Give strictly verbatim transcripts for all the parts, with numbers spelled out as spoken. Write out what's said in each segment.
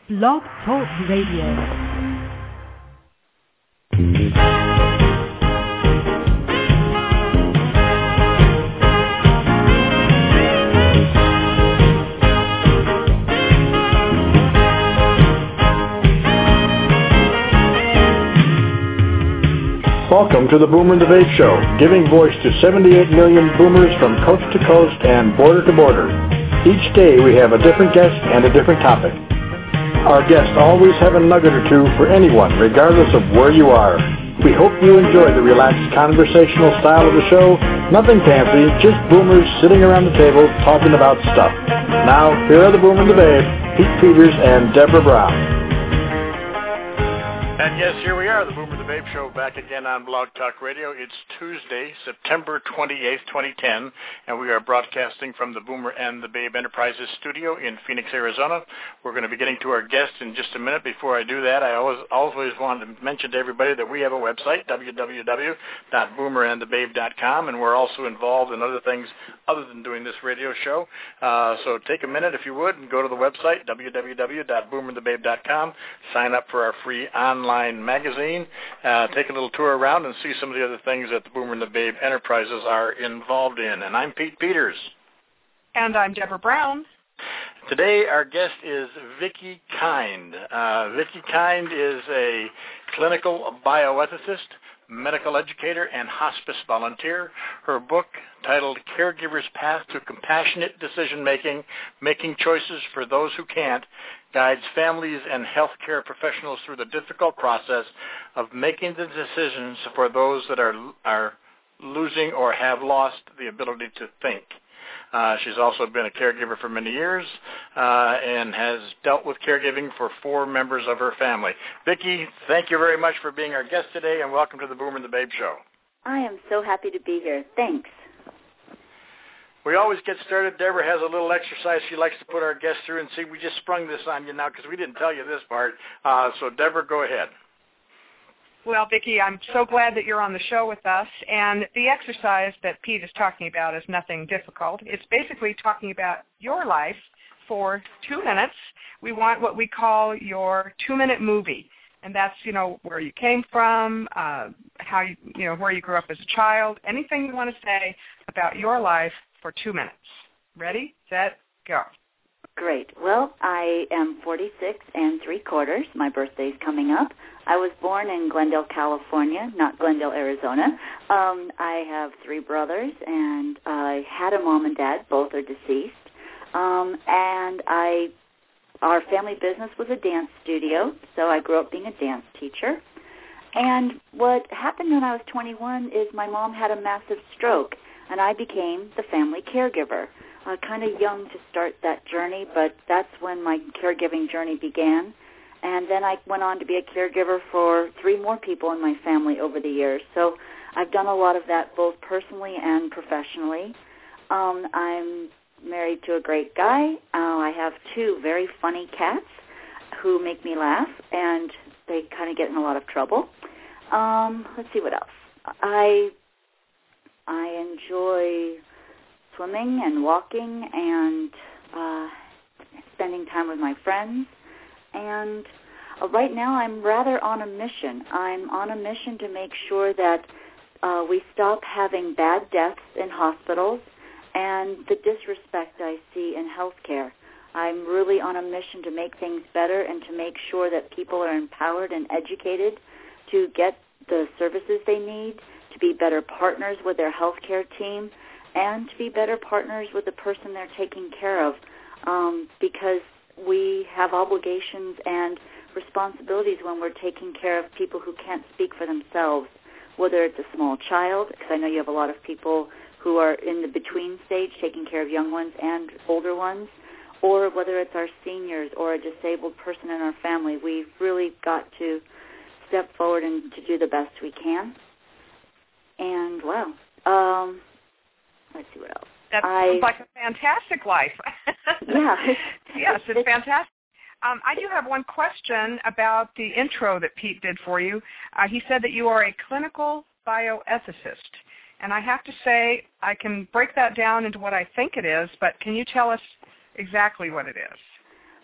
Blog Talk Radio. Welcome to the Boomer and the Babe Show, giving voice to seventy-eight million boomers from coast to coast and border to border. Each day we have a different guest and a different topic. Our guests always have a nugget or two for anyone, regardless of where you are. We hope you enjoy the relaxed conversational style of the show. Nothing fancy, just boomers sitting around the table talking about stuff. Now, here are the Boomer and the Babe, Pete Peters and Deborah Brown. And yes, here we are, the Boomer and the Babe Show, back again on Blog Talk Radio. It's Tuesday, September twenty-eighth, twenty ten, and we are broadcasting from the Boomer and the Babe Enterprises studio in Phoenix, Arizona. We're going to be getting to our guests in just a minute. Before I do that, I always always want to mention to everybody that we have a website, w w w dot boomer and the babe dot com, and we're also involved in other things other than doing this radio show. Uh, so take a minute, if you would, and go to the website, w w w dot boomer and the babe dot com, sign up for our free online magazine, uh, take a little tour around and see some of the other things that the Boomer and the Babe Enterprises are involved in. And I'm Pete Peters. And I'm Deborah Brown. Today our guest is Vicki Kind. Uh, Vicki Kind is a clinical bioethicist, medical educator, and hospice volunteer. Her book, titled Caregiver's Path to Compassionate Decision-Making, Making Choices for Those Who Can't, guides families and healthcare professionals through the difficult process of making the decisions for those that are are losing or have lost the ability to think. Uh, she's also been a caregiver for many years uh, and has dealt with caregiving for four members of her family. Vicki, thank you very much for being our guest today, and welcome to the Boomer and the Babe Show. I am so happy to be here. Thanks. We always get started. Deborah has a little exercise she likes to put our guests through, and see, we just sprung this on you now because we didn't tell you this part. Uh, so, Deborah, go ahead. Well, Vicki, I'm so glad that you're on the show with us. And the exercise that Pete is talking about is nothing difficult. It's basically talking about your life for two minutes. We want what we call your two-minute movie. And that's, you know, where you came from, uh, how you, you know, where you grew up as a child, anything you want to say about your life for two minutes. Ready, set, go. Great. Well, I am forty-six and three quarters. My birthday's coming up. I was born in Glendale, California, not Glendale, Arizona. Um, I have three brothers, and I had a mom and dad. Both are deceased. Um, and I, our family business was a dance studio, so I grew up being a dance teacher. And what happened when I was twenty-one is my mom had a massive stroke, and I became the family caregiver. Uh, kind of young to start that journey, but that's when my caregiving journey began. And then I went on to be a caregiver for three more people in my family over the years. So I've done a lot of that both personally and professionally. Um, I'm married to a great guy. Uh, I have two very funny cats who make me laugh, and they kind of get in a lot of trouble. Um, let's see what else. I I enjoy swimming and walking and uh, spending time with my friends. And uh, right now I'm rather on a mission. I'm on a mission to make sure that uh, we stop having bad deaths in hospitals and the disrespect I see in healthcare. I'm really on a mission to make things better and to make sure that people are empowered and educated to get the services they need, to be better partners with their healthcare team, and to be better partners with the person they're taking care of, um, because we have obligations and responsibilities when we're taking care of people who can't speak for themselves, whether it's a small child, because I know you have a lot of people who are in the between stage taking care of young ones and older ones, or whether it's our seniors or a disabled person in our family. We've really got to step forward and to do the best we can. And, wow, um, let's see what else. That I, sounds like a fantastic life. Yeah. Yes, it's fantastic. Um, I do have one question about the intro that Pete did for you. Uh, he said that you are a clinical bioethicist. And I have to say, I can break that down into what I think it is, but can you tell us exactly what it is?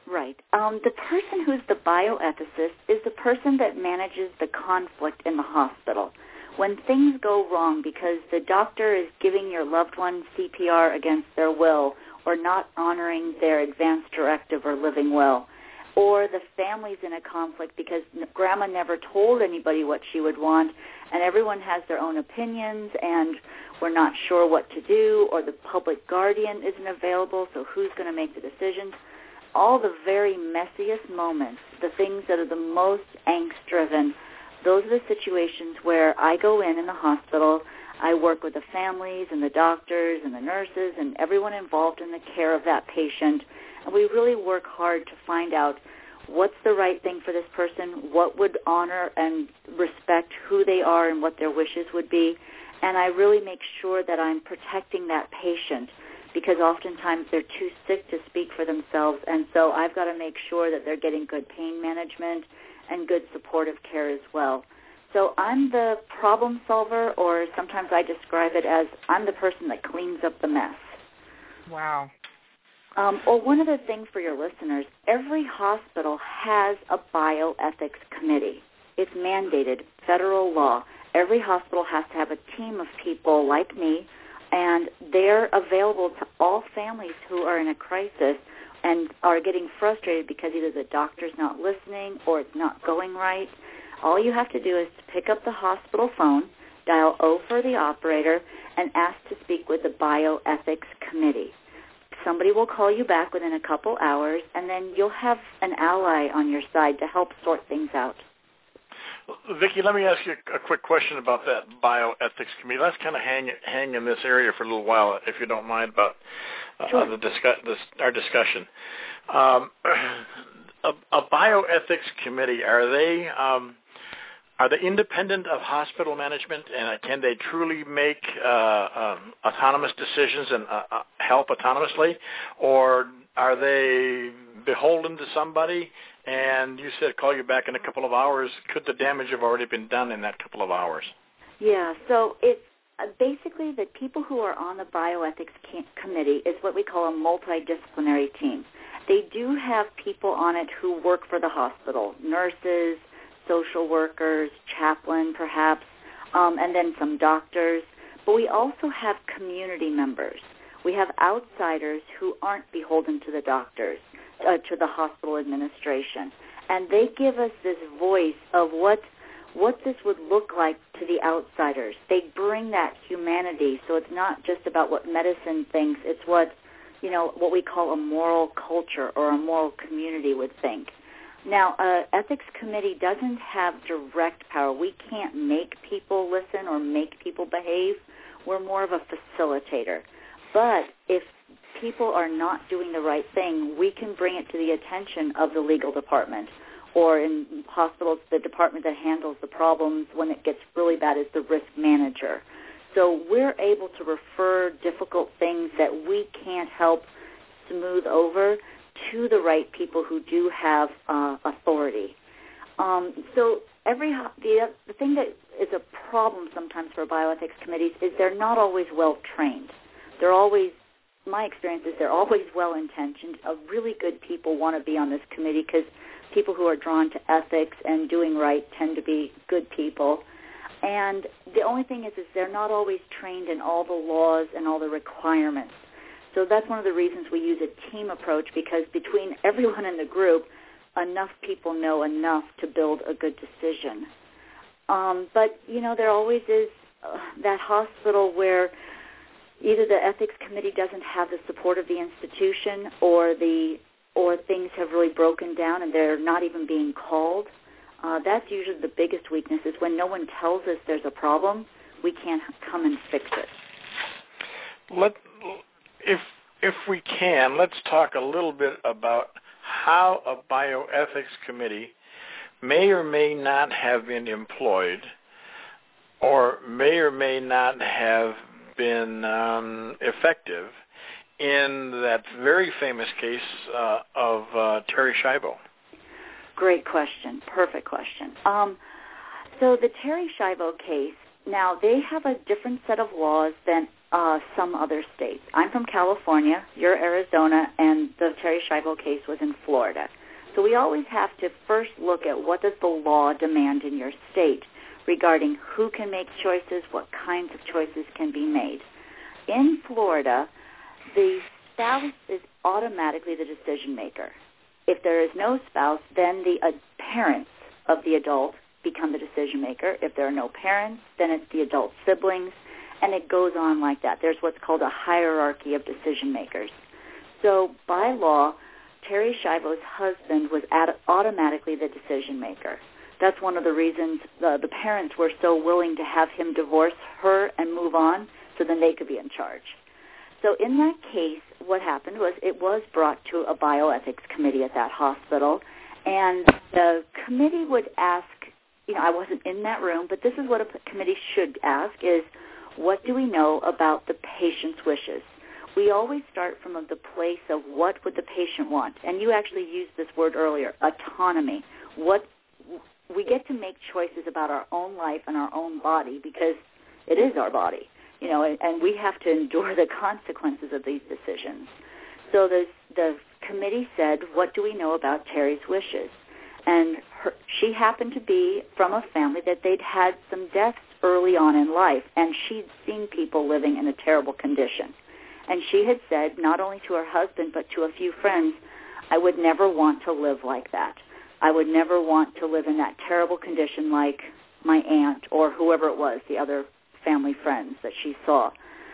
Right. Um, the person who's the bioethicist is the person that manages the conflict in the hospital. When things go wrong because the doctor is giving your loved one C P R against their will or not honoring their advance directive or living will, or the family's in a conflict because grandma never told anybody what she would want and everyone has their own opinions and we're not sure what to do, or the public guardian isn't available, so who's going to make the decisions? All the very messiest moments, the things that are the most angst-driven, those are the situations where I go in in the hospital, I work with the families and the doctors and the nurses and everyone involved in the care of that patient, and we really work hard to find out what's the right thing for this person, what would honor and respect who they are and what their wishes would be, and I really make sure that I'm protecting that patient because oftentimes they're too sick to speak for themselves, and so I've got to make sure that they're getting good pain management and good supportive care as well. So I'm the problem solver, or sometimes I describe it as I'm the person that cleans up the mess. Wow. Um, or one other thing for your listeners, every hospital has a bioethics committee. It's mandated, federal law. Every hospital has to have a team of people like me, and they're available to all families who are in a crisis and are getting frustrated because either the doctor's not listening or it's not going right. All you have to do is to pick up the hospital phone, dial O for the operator, and ask to speak with the bioethics committee. Somebody will call you back within a couple hours, and then you'll have an ally on your side to help sort things out. Vicki, let me ask you a quick question about that bioethics committee. Let's kind of hang hang in this area for a little while, if you don't mind, about uh, sure. the discuss, this, our discussion. Um, a, a bioethics committee, are they um, are they independent of hospital management, and can they truly make uh, um, autonomous decisions and uh, uh, help autonomously, or are they beholden to somebody? And you said call you back in a couple of hours. Could the damage have already been done in that couple of hours? Yeah, so it's uh, basically the people who are on the bioethics ca- committee is what we call a multidisciplinary team. They do have people on it who work for the hospital, nurses, social workers, chaplain perhaps, um, and then some doctors. But we also have community members. We have outsiders who aren't beholden to the doctors, uh, to the hospital administration. And they give us this voice of what what this would look like to the outsiders. They bring that humanity, so it's not just about what medicine thinks, it's what, you know, what we call a moral culture or a moral community would think. Now, an ethics committee doesn't have direct power. We can't make people listen or make people behave. We're more of a facilitator. But if people are not doing the right thing, we can bring it to the attention of the legal department, or in hospitals, the department that handles the problems when it gets really bad is the risk manager. So we're able to refer difficult things that we can't help smooth over to the right people who do have uh, authority. Um, so every the, the thing that is a problem sometimes for bioethics committees is they're not always well trained. They're always, my experience is they're always well-intentioned. Uh, really good people want to be on this committee because people who are drawn to ethics and doing right tend to be good people. And the only thing is, is they're not always trained in all the laws and all the requirements. So that's one of the reasons we use a team approach, because between everyone in the group, enough people know enough to build a good decision. Um, but, you know, there always is uh, that hospital where either the ethics committee doesn't have the support of the institution, or the or things have really broken down and they're not even being called. Uh, that's usually the biggest weakness, is when no one tells us there's a problem, we can't come and fix it. Let, if if we can, let's talk a little bit about how a bioethics committee may or may not have been employed, or may or may not have been um, effective in that very famous case uh, of uh, Terri Schiavo. Great question. Perfect question. Um, so the Terri Schiavo case, now they have a different set of laws than uh, some other states. I'm from California, you're Arizona, and the Terri Schiavo case was in Florida. So we always have to first look at what does the law demand in your state regarding who can make choices, what kinds of choices can be made. In Florida, the spouse is automatically the decision maker. If there is no spouse, then the uh, parents of the adult become the decision maker. If there are no parents, then it's the adult siblings, and it goes on like that. There's what's called a hierarchy of decision makers. So by law, Terri Schiavo's husband was ad- automatically the decision maker. That's one of the reasons uh, the parents were so willing to have him divorce her and move on so then they could be in charge. So in that case, what happened was it was brought to a bioethics committee at that hospital, and the committee would ask, you know, I wasn't in that room, but this is what a committee should ask is, what do we know about the patient's wishes? We always start from the place of what would the patient want. And you actually used this word earlier, autonomy. What we get to make choices about our own life and our own body because it is our body, you know, and, and we have to endure the consequences of these decisions. So the, the committee said, what do we know about Terri's wishes? And her, she happened to be from a family that they'd had some deaths early on in life, and she'd seen people living in a terrible condition. And she had said, not only to her husband, but to a few friends, I would never want to live like that. I would never want to live in that terrible condition like my aunt or whoever it was, the other family friends that she saw.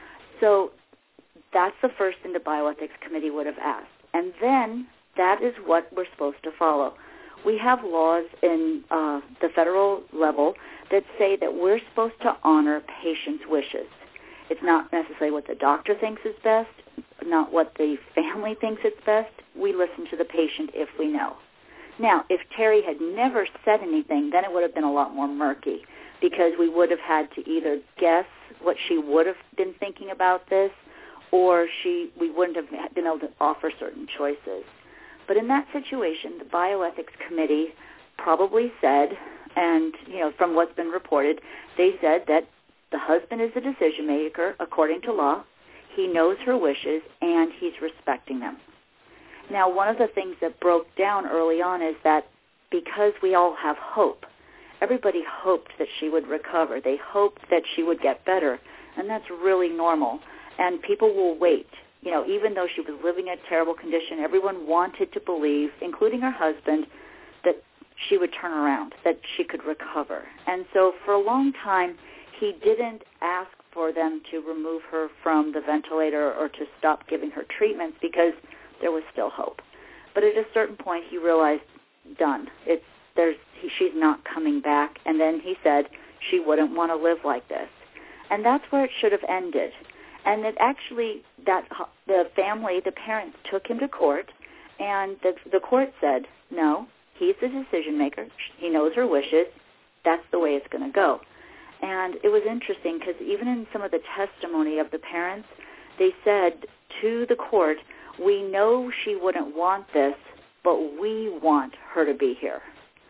So that's the first thing the bioethics committee would have asked. And then that is what we're supposed to follow. We have laws in uh, the federal level that say that we're supposed to honor patients' wishes. It's not necessarily what the doctor thinks is best, not what the family thinks is best. We listen to the patient if we know. Now, if Terri had never said anything, then it would have been a lot more murky because we would have had to either guess what she would have been thinking about this or she we wouldn't have been able to offer certain choices. But in that situation, the bioethics committee probably said, and you know, from what's been reported, they said that the husband is the decision maker according to law. He knows her wishes, and he's respecting them. Now, one of the things that broke down early on is that because we all have hope, everybody hoped that she would recover. They hoped that she would get better, and that's really normal. And people will wait. You know, even though she was living in a terrible condition, everyone wanted to believe, including her husband, that she would turn around, that she could recover. And so for a long time, he didn't ask for them to remove her from the ventilator or to stop giving her treatments because there was still hope. But at a certain point, he realized, done. It's there's he, she's not coming back. And then he said she wouldn't want to live like this. And that's where it should have ended. And that actually, that the family, the parents, took him to court, and the, the court said, no, he's the decision maker. He knows her wishes. That's the way it's going to go. And it was interesting because even in some of the testimony of the parents, they said to the court, we know she wouldn't want this, but we want her to be here.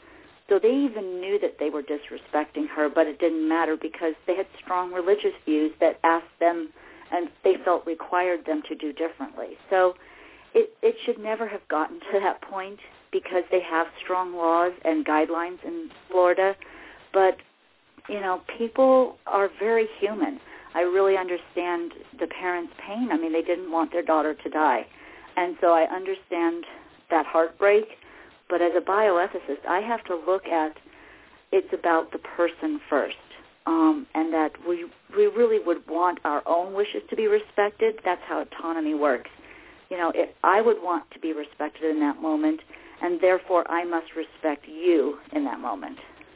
So they even knew that they were disrespecting her, but it didn't matter because they had strong religious views that asked them and they felt required them to do differently. So it, it should never have gotten to that point because they have strong laws and guidelines in Florida. But, you know, people are very human. I really understand the parents' pain. I mean, they didn't want their daughter to die. And so I understand that heartbreak. But as a bioethicist, I have to look at it's about the person first. Um, and that we we really would want our own wishes to be respected. That's how autonomy works. You know, if I would want to be respected in that moment, and therefore I must respect you in that moment.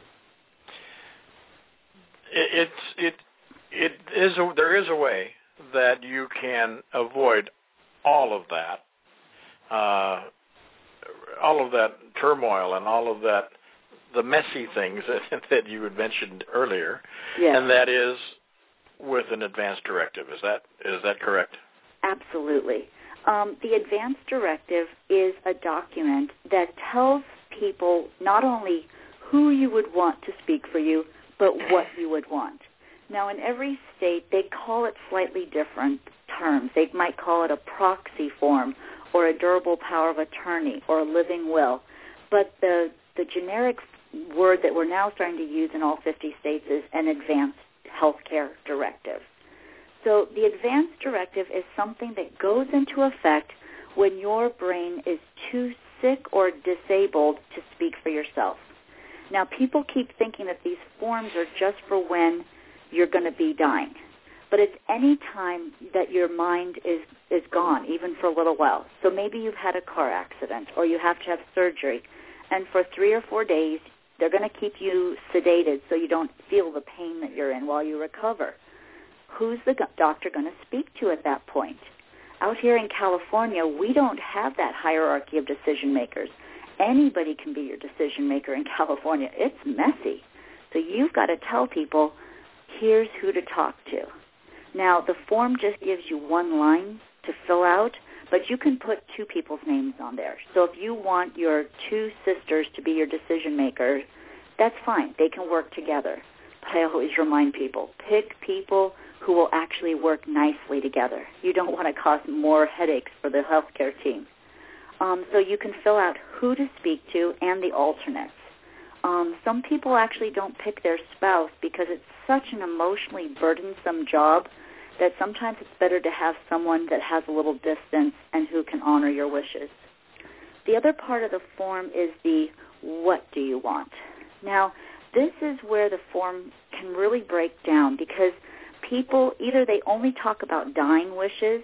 It, it's it it is a, there is a way that you can avoid all of that, uh, all of that turmoil and all of that. The messy things that, that you had mentioned earlier, yes. And that is with an advance directive. Is that is that correct? Absolutely. Um, the advance directive is a document that tells people not only who you would want to speak for you, but what you would want. Now, in every state, they call it slightly different terms. They might call it a proxy form or a durable power of attorney or a living will. But the, the generic word that we're now starting to use in all fifty states is an advanced healthcare directive. So the advanced directive is something that goes into effect when your brain is too sick or disabled to speak for yourself. Now, people keep thinking that these forms are just for when you're going to be dying. But it's any time that your mind is, is gone, even for a little while. So maybe you've had a car accident or you have to have surgery, and for three or four days, they're going to keep you sedated so you don't feel the pain that you're in while you recover. Who's the doctor going to speak to at that point? Out here in California, we don't have that hierarchy of decision makers. Anybody can be your decision maker in California. It's messy. So you've got to tell people, here's who to talk to. Now, the form just gives you one line to fill out, but you can put two people's names on there. So if you want your two sisters to be your decision makers, that's fine. They can work together. But I always remind people, pick people who will actually work nicely together. You don't want to cause more headaches for the healthcare team. Um, so you can fill out who to speak to and the alternates. Um, some people actually don't pick their spouse because it's such an emotionally burdensome job that sometimes it's better to have someone that has a little distance and who can honor your wishes. The other part of the form is the what do you want. Now, this is where the form can really break down because people, either they only talk about dying wishes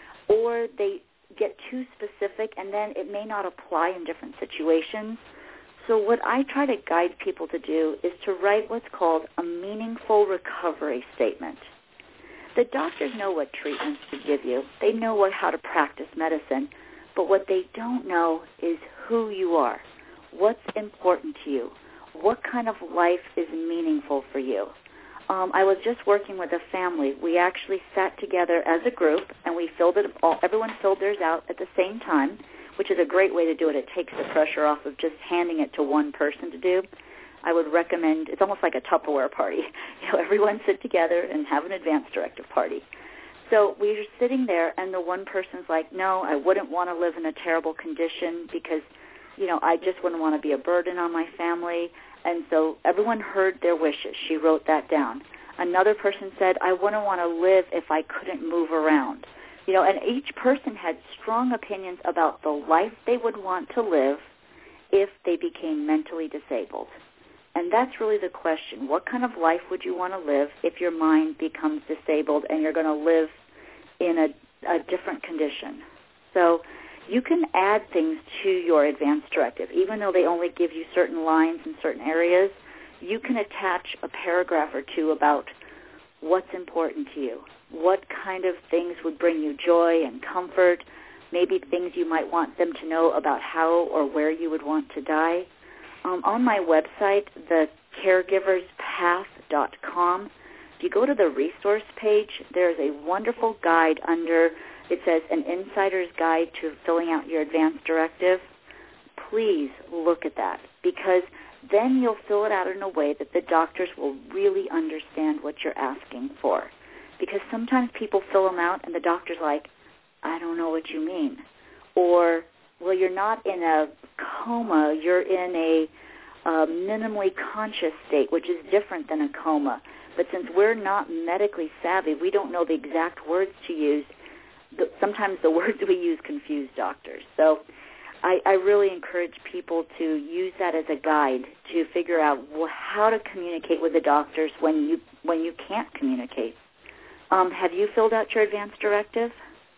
or they get too specific and then it may not apply in different situations. So what I try to guide people to do is to write what's called a meaningful recovery statement. The doctors know what treatments to give you. They know what, how to practice medicine. But what they don't know is who you are, what's important to you, what kind of life is meaningful for you. Um, I was just working with a family. We actually sat together as a group, and we filled it all. Everyone filled theirs out at the same time, which is a great way to do it. It takes the pressure off of just handing it to one person to do. I would recommend, it's almost like a Tupperware party. You know, everyone sit together and have an advance directive party. So we were sitting there, and the one person's like, no, I wouldn't want to live in a terrible condition because, you know, I just wouldn't want to be a burden on my family. And so everyone heard their wishes. She wrote that down. Another person said, I wouldn't want to live if I couldn't move around. You know, and each person had strong opinions about the life they would want to live if they became mentally disabled. And that's really the question. What kind of life would you want to live if your mind becomes disabled and you're going to live in a, a different condition? So you can add things to your advance directive. Even though they only give you certain lines in certain areas, you can attach a paragraph or two about what's important to you, what kind of things would bring you joy and comfort, maybe things you might want them to know about how or where you would want to die. Um, on my website, the caregivers path dot com, if you go to the resource page, there's a wonderful guide under, it says, An Insider's Guide to Filling Out Your Advance Directive. Please look at that, because then you'll fill it out in a way that the doctors will really understand what you're asking for. Because sometimes people fill them out and the doctor's like, I don't know what you mean. Or, well, you're not in a coma, you're in a uh, minimally conscious state, which is different than a coma. But since we're not medically savvy, we don't know the exact words to use. The, sometimes the words we use confuse doctors. So I, I really encourage people to use that as a guide to figure out well, how to communicate with the doctors when you when you can't communicate. Um, have you filled out your advance directive?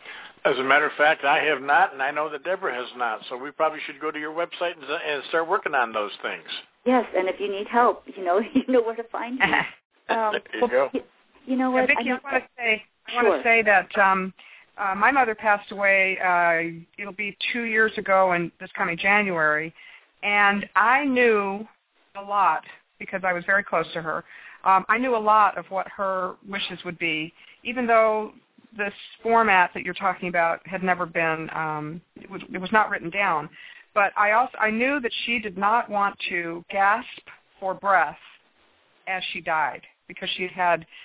As a matter of fact, I have not, and I know that Deborah has not. So we probably should go to your website and, and start working on those things. Yes, and if you need help, you know you know where to find me. Um, there you go. You, you know what? Yeah, Vicki, I, I, want to say, I sure. want to say that um, uh, my mother passed away. Uh, it'll be two years ago, in this coming January, and I knew a lot because I was very close to her. Um, I knew a lot of what her wishes would be, even though this format that you're talking about had never been, um, it, was, it was not written down. But I also I knew that she did not want to gasp for breath as she died because she had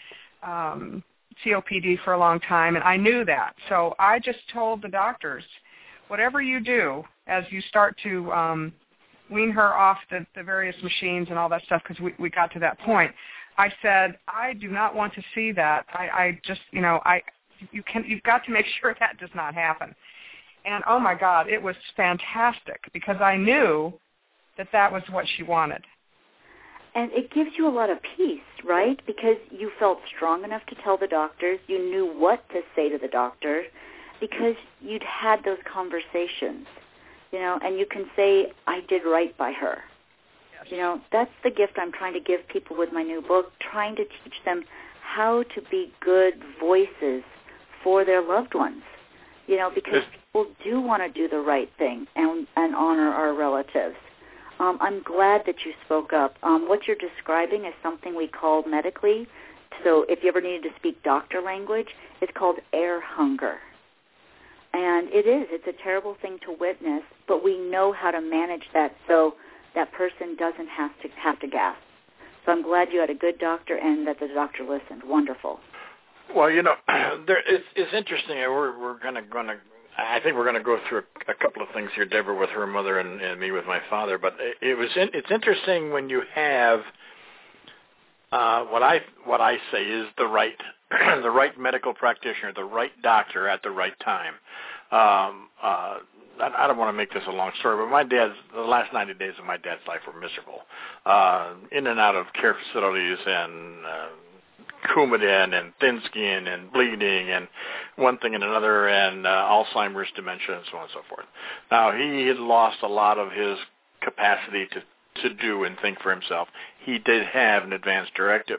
um, C O P D for a long time, and I knew that. So I just told the doctors, whatever you do as you start to um, wean her off the, the various machines and all that stuff, because we, we got to that point, I said, I do not want to see that. I, I just, you know, I you can you've got to make sure that does not happen. And, oh, my God, it was fantastic because I knew that that was what she wanted. And it gives you a lot of peace, right? Because you felt strong enough to tell the doctors. You knew what to say to the doctor because you'd had those conversations, you know, and you can say, I did right by her. Yes. You know, that's the gift I'm trying to give people with my new book, trying to teach them how to be good voices for their loved ones, you know, because people do want to do the right thing and, and honor our relatives. Um, I'm glad that you spoke up. Um, what you're describing is something we call medically, so if you ever needed to speak doctor language, it's called air hunger. And it is. It's a terrible thing to witness, but we know how to manage that so that person doesn't have to have to gasp. So I'm glad you had a good doctor and that the doctor listened. Wonderful. Well, you know, there, it's, it's interesting. We're we're going to going to. I think we're going to go through a, a couple of things here, Deborah, with her mother and, and me with my father. But it, it was in, it's interesting when you have uh, what I what I say is the right the right medical practitioner, the right doctor at the right time. Um, uh, I, I don't want to make this a long story, but my dad's the last ninety days of my dad's life were miserable, uh, in and out of care facilities and. Uh, Coumadin and thin skin and bleeding and one thing and another and uh, Alzheimer's, dementia, and so on and so forth. Now, he had lost a lot of his capacity to, to do and think for himself. He did have an advance directive.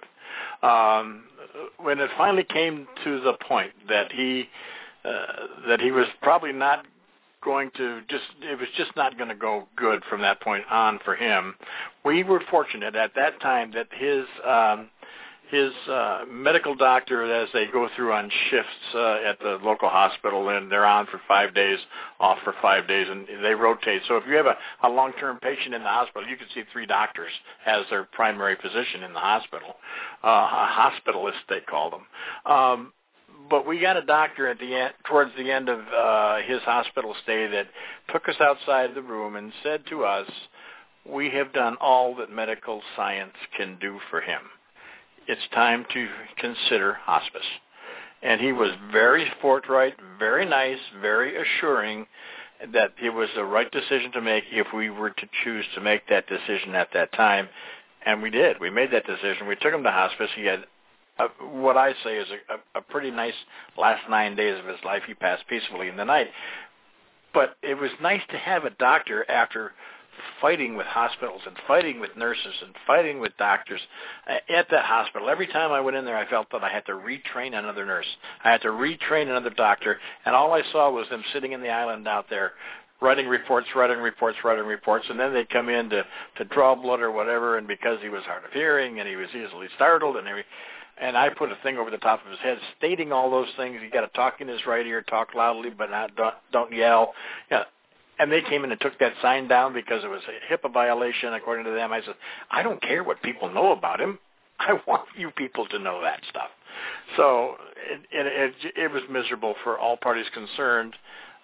Um, when it finally came to the point that he uh, that he was probably not going to just, it was just not going to go good from that point on for him, we were fortunate at that time that his um, his uh, medical doctor, as they go through on shifts uh, at the local hospital, and they're on for five days, off for five days, and they rotate. So if you have a, a long-term patient in the hospital, you can see three doctors as their primary physician in the hospital, uh, hospitalists they call them. Um, but we got a doctor at the end, towards the end of uh, his hospital stay that took us outside the room and said to us, we have done all that medical science can do for him. It's time to consider hospice. And he was very forthright, very nice, very assuring that it was the right decision to make if we were to choose to make that decision at that time. And we did. We made that decision. We took him to hospice. He had a, what I say is a, a pretty nice last nine days of his life. He passed peacefully in the night. But it was nice to have a doctor after fighting with hospitals and fighting with nurses and fighting with doctors at that hospital. Every time I went in there, I felt that I had to retrain another nurse. I had to retrain another doctor, and all I saw was them sitting in the island out there writing reports, writing reports, writing reports, and then they'd come in to, to draw blood or whatever, and because he was hard of hearing and he was easily startled, and every, and I put a thing over the top of his head stating all those things. You got to talk in his right ear, talk loudly, but not don't, don't yell. Yeah. And they came in and took that sign down because it was a HIPAA violation, according to them. I said, I don't care what people know about him. I want you people to know that stuff. So it, it, it, it was miserable for all parties concerned.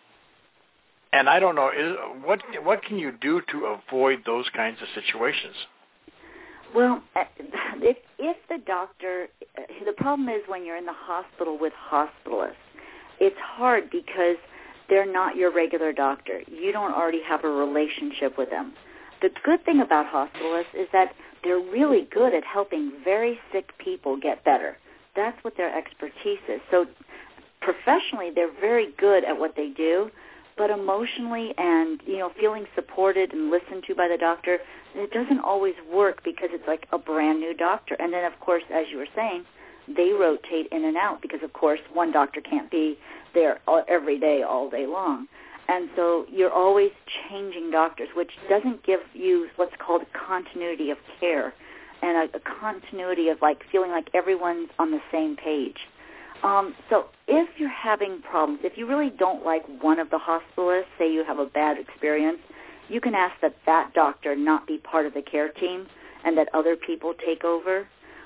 And I don't know, is, what what can you do to avoid those kinds of situations? Well, if, if the doctor, the problem is when you're in the hospital with hospitalists, it's hard because they're not your regular doctor. You don't already have a relationship with them. The good thing about hospitalists is that they're really good at helping very sick people get better. That's what their expertise is. So professionally, they're very good at what they do, but emotionally and, you know, feeling supported and listened to by the doctor, it doesn't always work because it's like a brand new doctor. And then, of course, as you were saying, they rotate in and out because, of course, one doctor can't be there every day, all day long. And so you're always changing doctors, which doesn't give you what's called continuity of care and a, a continuity of, like, feeling like everyone's on the same page. Um, so if you're having problems, if you really don't like one of the hospitalists, say you have a bad experience, you can ask that that doctor not be part of the care team and that other people take over.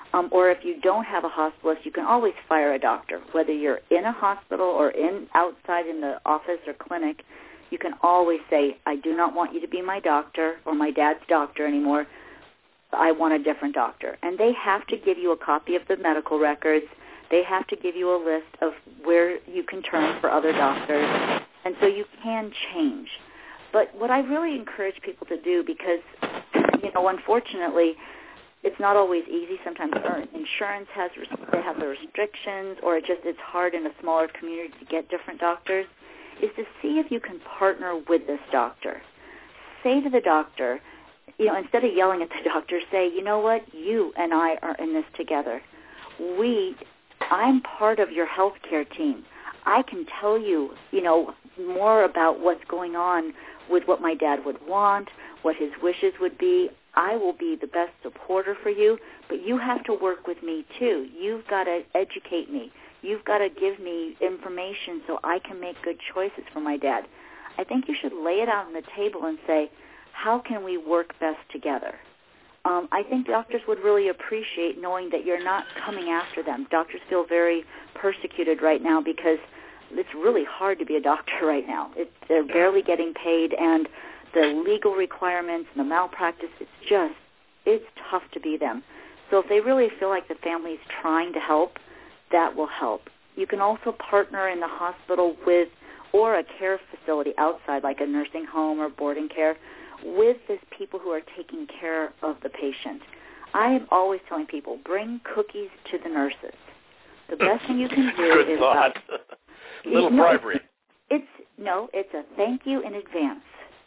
Um, or if you don't have a hospitalist, you can always fire a doctor. Whether you're in a hospital or in outside in the office or clinic, you can always say, I do not want you to be my doctor or my dad's doctor anymore. I want a different doctor. And they have to give you a copy of the medical records. They have to give you a list of where you can turn for other doctors. And so you can change. But what I really encourage people to do, because, you know, unfortunately, it's not always easy. Sometimes insurance has they have the restrictions, or it just it's hard in a smaller community to get different doctors, is to see if you can partner with this doctor. Say to the doctor, you know, instead of yelling at the doctor, say, you know what, you and I are in this together. We, I'm part of your healthcare team. I can tell you, you know, more about what's going on with what my dad would want, what his wishes would be. I will be the best supporter for you, but you have to work with me too. You've got to educate me. You've got to give me information so I can make good choices for my dad. I think you should lay it out on the table and say, how can we work best together? Um, I think doctors would really appreciate knowing that you're not coming after them. Doctors feel very persecuted right now because it's really hard to be a doctor right now. It, they're barely getting paid, and the legal requirements and the malpractice, it's just, it's tough to be them. So if they really feel like the family's trying to help, that will help. You can also partner in the hospital with, or a care facility outside, like a nursing home or boarding care, with these people who are taking care of the patient. I am always telling people, bring cookies to the nurses. The best thing you can do Good is... thought. Uh, little no, bribery. It's, it's No, it's a thank you in advance.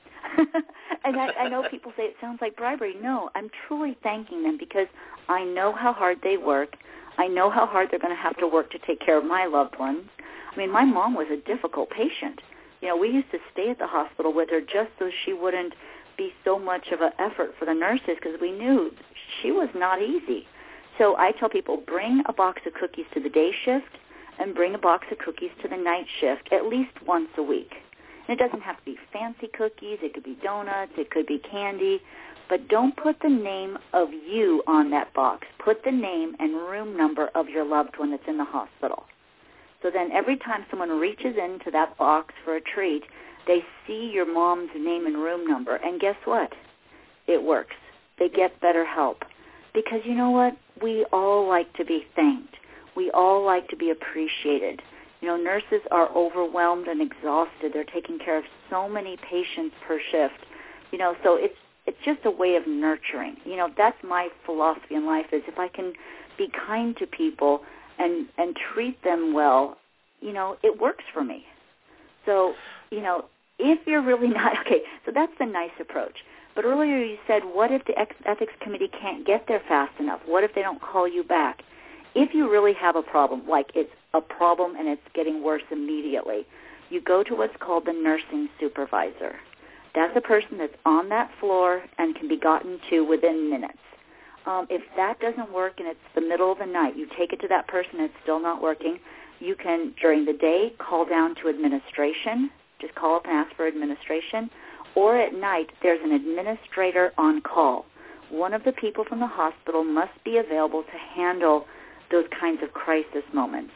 And I, I know people say it sounds like bribery. No, I'm truly thanking them because I know how hard they work. I know how hard they're going to have to work to take care of my loved ones. I mean, my mom was a difficult patient. You know, we used to stay at the hospital with her just so she wouldn't be so much of an effort for the nurses because we knew she was not easy. So I tell people, bring a box of cookies to the day shift and bring a box of cookies to the night shift at least once a week. And it doesn't have to be fancy cookies. It could be donuts. It could be candy. But don't put the name of you on that box. Put the name and room number of your loved one that's in the hospital. So then every time someone reaches into that box for a treat, they see your mom's name and room number. And guess what? It works. They get better help. Because you know what? We all like to be thanked. We all like to be appreciated. You know, nurses are overwhelmed and exhausted. They're taking care of so many patients per shift. You know, so it's it's just a way of nurturing. You know, that's my philosophy in life is if I can be kind to people and, and treat them well, you know, it works for me. So, you know, if you're really not, okay, so that's the nice approach. But earlier you said, what if the ethics committee can't get there fast enough? What if they don't call you back? If you really have a problem, like it's a problem and it's getting worse immediately, you go to what's called the nursing supervisor. That's a person that's on that floor and can be gotten to within minutes. Um, if that doesn't work and it's the middle of the night, you take it to that person and it's still not working, you can, during the day, call down to administration. Just call up and ask for administration. Or at night, there's an administrator on call. One of the people from the hospital must be available to handle those kinds of crisis moments.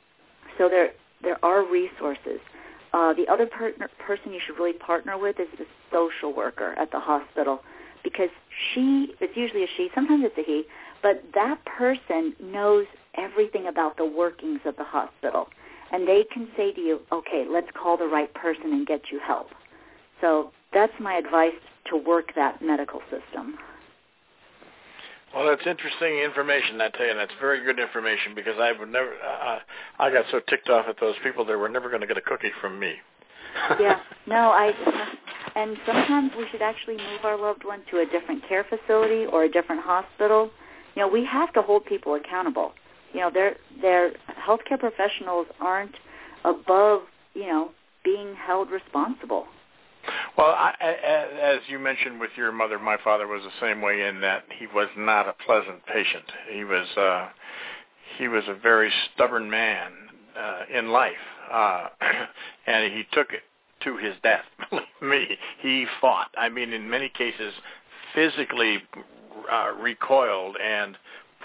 So there there are resources. Uh, the other partner, person you should really partner with is the social worker at the hospital because she, it's usually a she, sometimes it's a he, but that person knows everything about the workings of the hospital. And they can say to you, okay, let's call the right person and get you help. So that's my advice to work that medical system. Well, that's interesting information. I tell you, that's very good information because I would never. Uh, I got so ticked off at those people; they were never going to get a cookie from me. Yeah, no, I. And sometimes we should actually move our loved one to a different care facility or a different hospital. You know, we have to hold people accountable. You know, their their healthcare professionals aren't above, you know, being held responsible. Well, I, as you mentioned with your mother, my father was the same way in that he was not a pleasant patient. He was uh, he was a very stubborn man uh, in life, uh, and he took it to his death. Believe me, he fought. I mean, in many cases, physically uh, recoiled and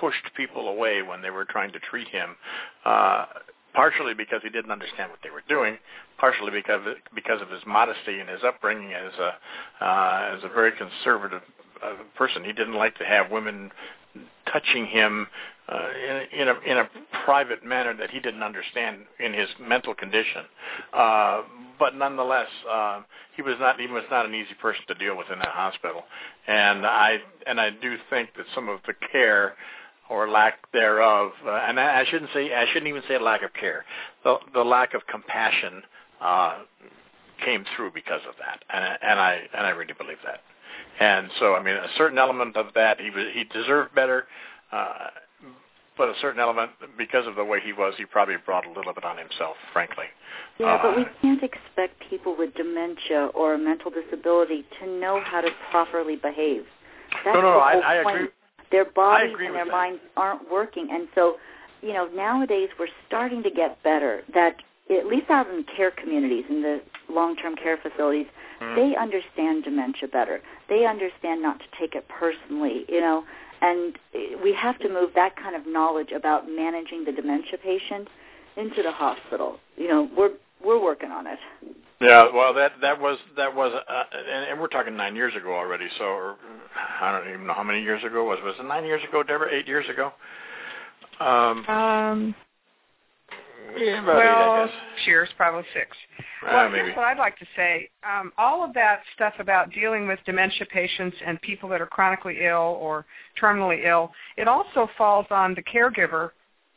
pushed people away when they were trying to treat him, uh, partially because he didn't understand what they were doing, partially because of, because of his modesty and his upbringing as a uh, as a very conservative uh, person. He didn't like to have women touching him uh, in, in, a, in a private manner that he didn't understand in his mental condition. Uh, but nonetheless, uh, he was not he was not an easy person to deal with in that hospital. And I and I do think that some of the care or lack thereof, uh, and I, I shouldn't say I shouldn't even say lack of care, the, the lack of compassion uh, came through because of that, and, and I and I really believe that. And so, I mean, a certain element of that, he was, he deserved better, uh, but a certain element, because of the way he was, he probably brought a little bit on himself, frankly. Yeah, uh, but we can't expect people with dementia or a mental disability to know how to properly behave. That's no, no, the I, whole I point. agree. Their bodies agree and with their that. minds aren't working. And so, you know, nowadays we're starting to get better that, at least out in care communities, in the long-term care facilities, mm. they understand dementia better. They understand not to take it personally, you know, and we have to move that kind of knowledge about managing the dementia patient into the hospital. You know, we're we're working on it. Yeah, well, that that was that was, uh, and, and we're talking nine years ago already. So, or, I don't even know how many years ago it was. Was it nine years ago, Deborah? Eight years ago? Um. um Yeah, about well, eight, I guess. Cheers, probably six. Uh, well, maybe. here's what I'd like to say. Um, all of that stuff about dealing with dementia patients and people that are chronically ill or terminally ill, it also falls on the caregiver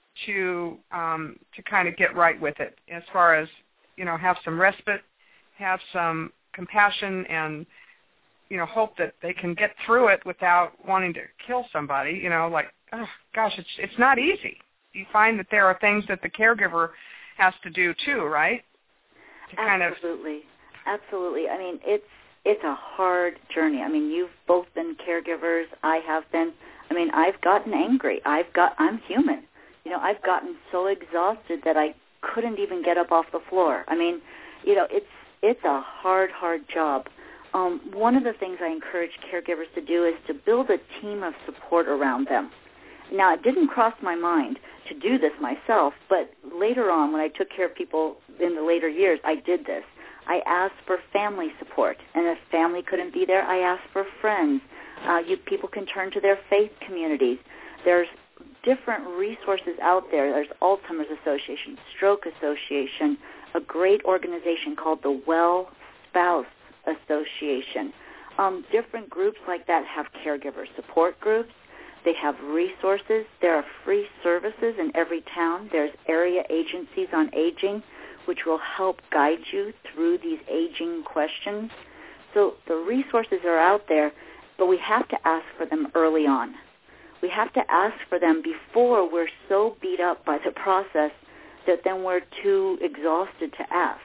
to um, to kind of get right with it, as far as, you know, have some respite, have some compassion, and, you know, hope that they can get through it without wanting to kill somebody. You know, like, oh, gosh, it's it's not easy. You find that there are things that the caregiver has to do too, right? To kind absolutely, of... absolutely. I mean, it's it's a hard journey. I mean, you've both been caregivers. I have been. I mean, I've gotten angry. I've got. I'm human. You know, I've gotten so exhausted that I couldn't even get up off the floor. I mean, you know, it's it's a hard, hard job. Um, one of the things I encourage caregivers to do is to build a team of support around them. Now, it didn't cross my mind to do this myself, but later on, when I took care of people in the later years, I did this. I asked for family support, and if family couldn't be there, I asked for friends. Uh, you, people can turn to their faith communities. There's different resources out there. There's Alzheimer's Association, Stroke Association, a great organization called the Well Spouse Association. Um, different groups like that have caregiver support groups. They have resources. There are free services in every town. There's area agencies on aging, which will help guide you through these aging questions. So the resources are out there, but we have to ask for them early on. We have to ask for them before we're so beat up by the process that then we're too exhausted to ask.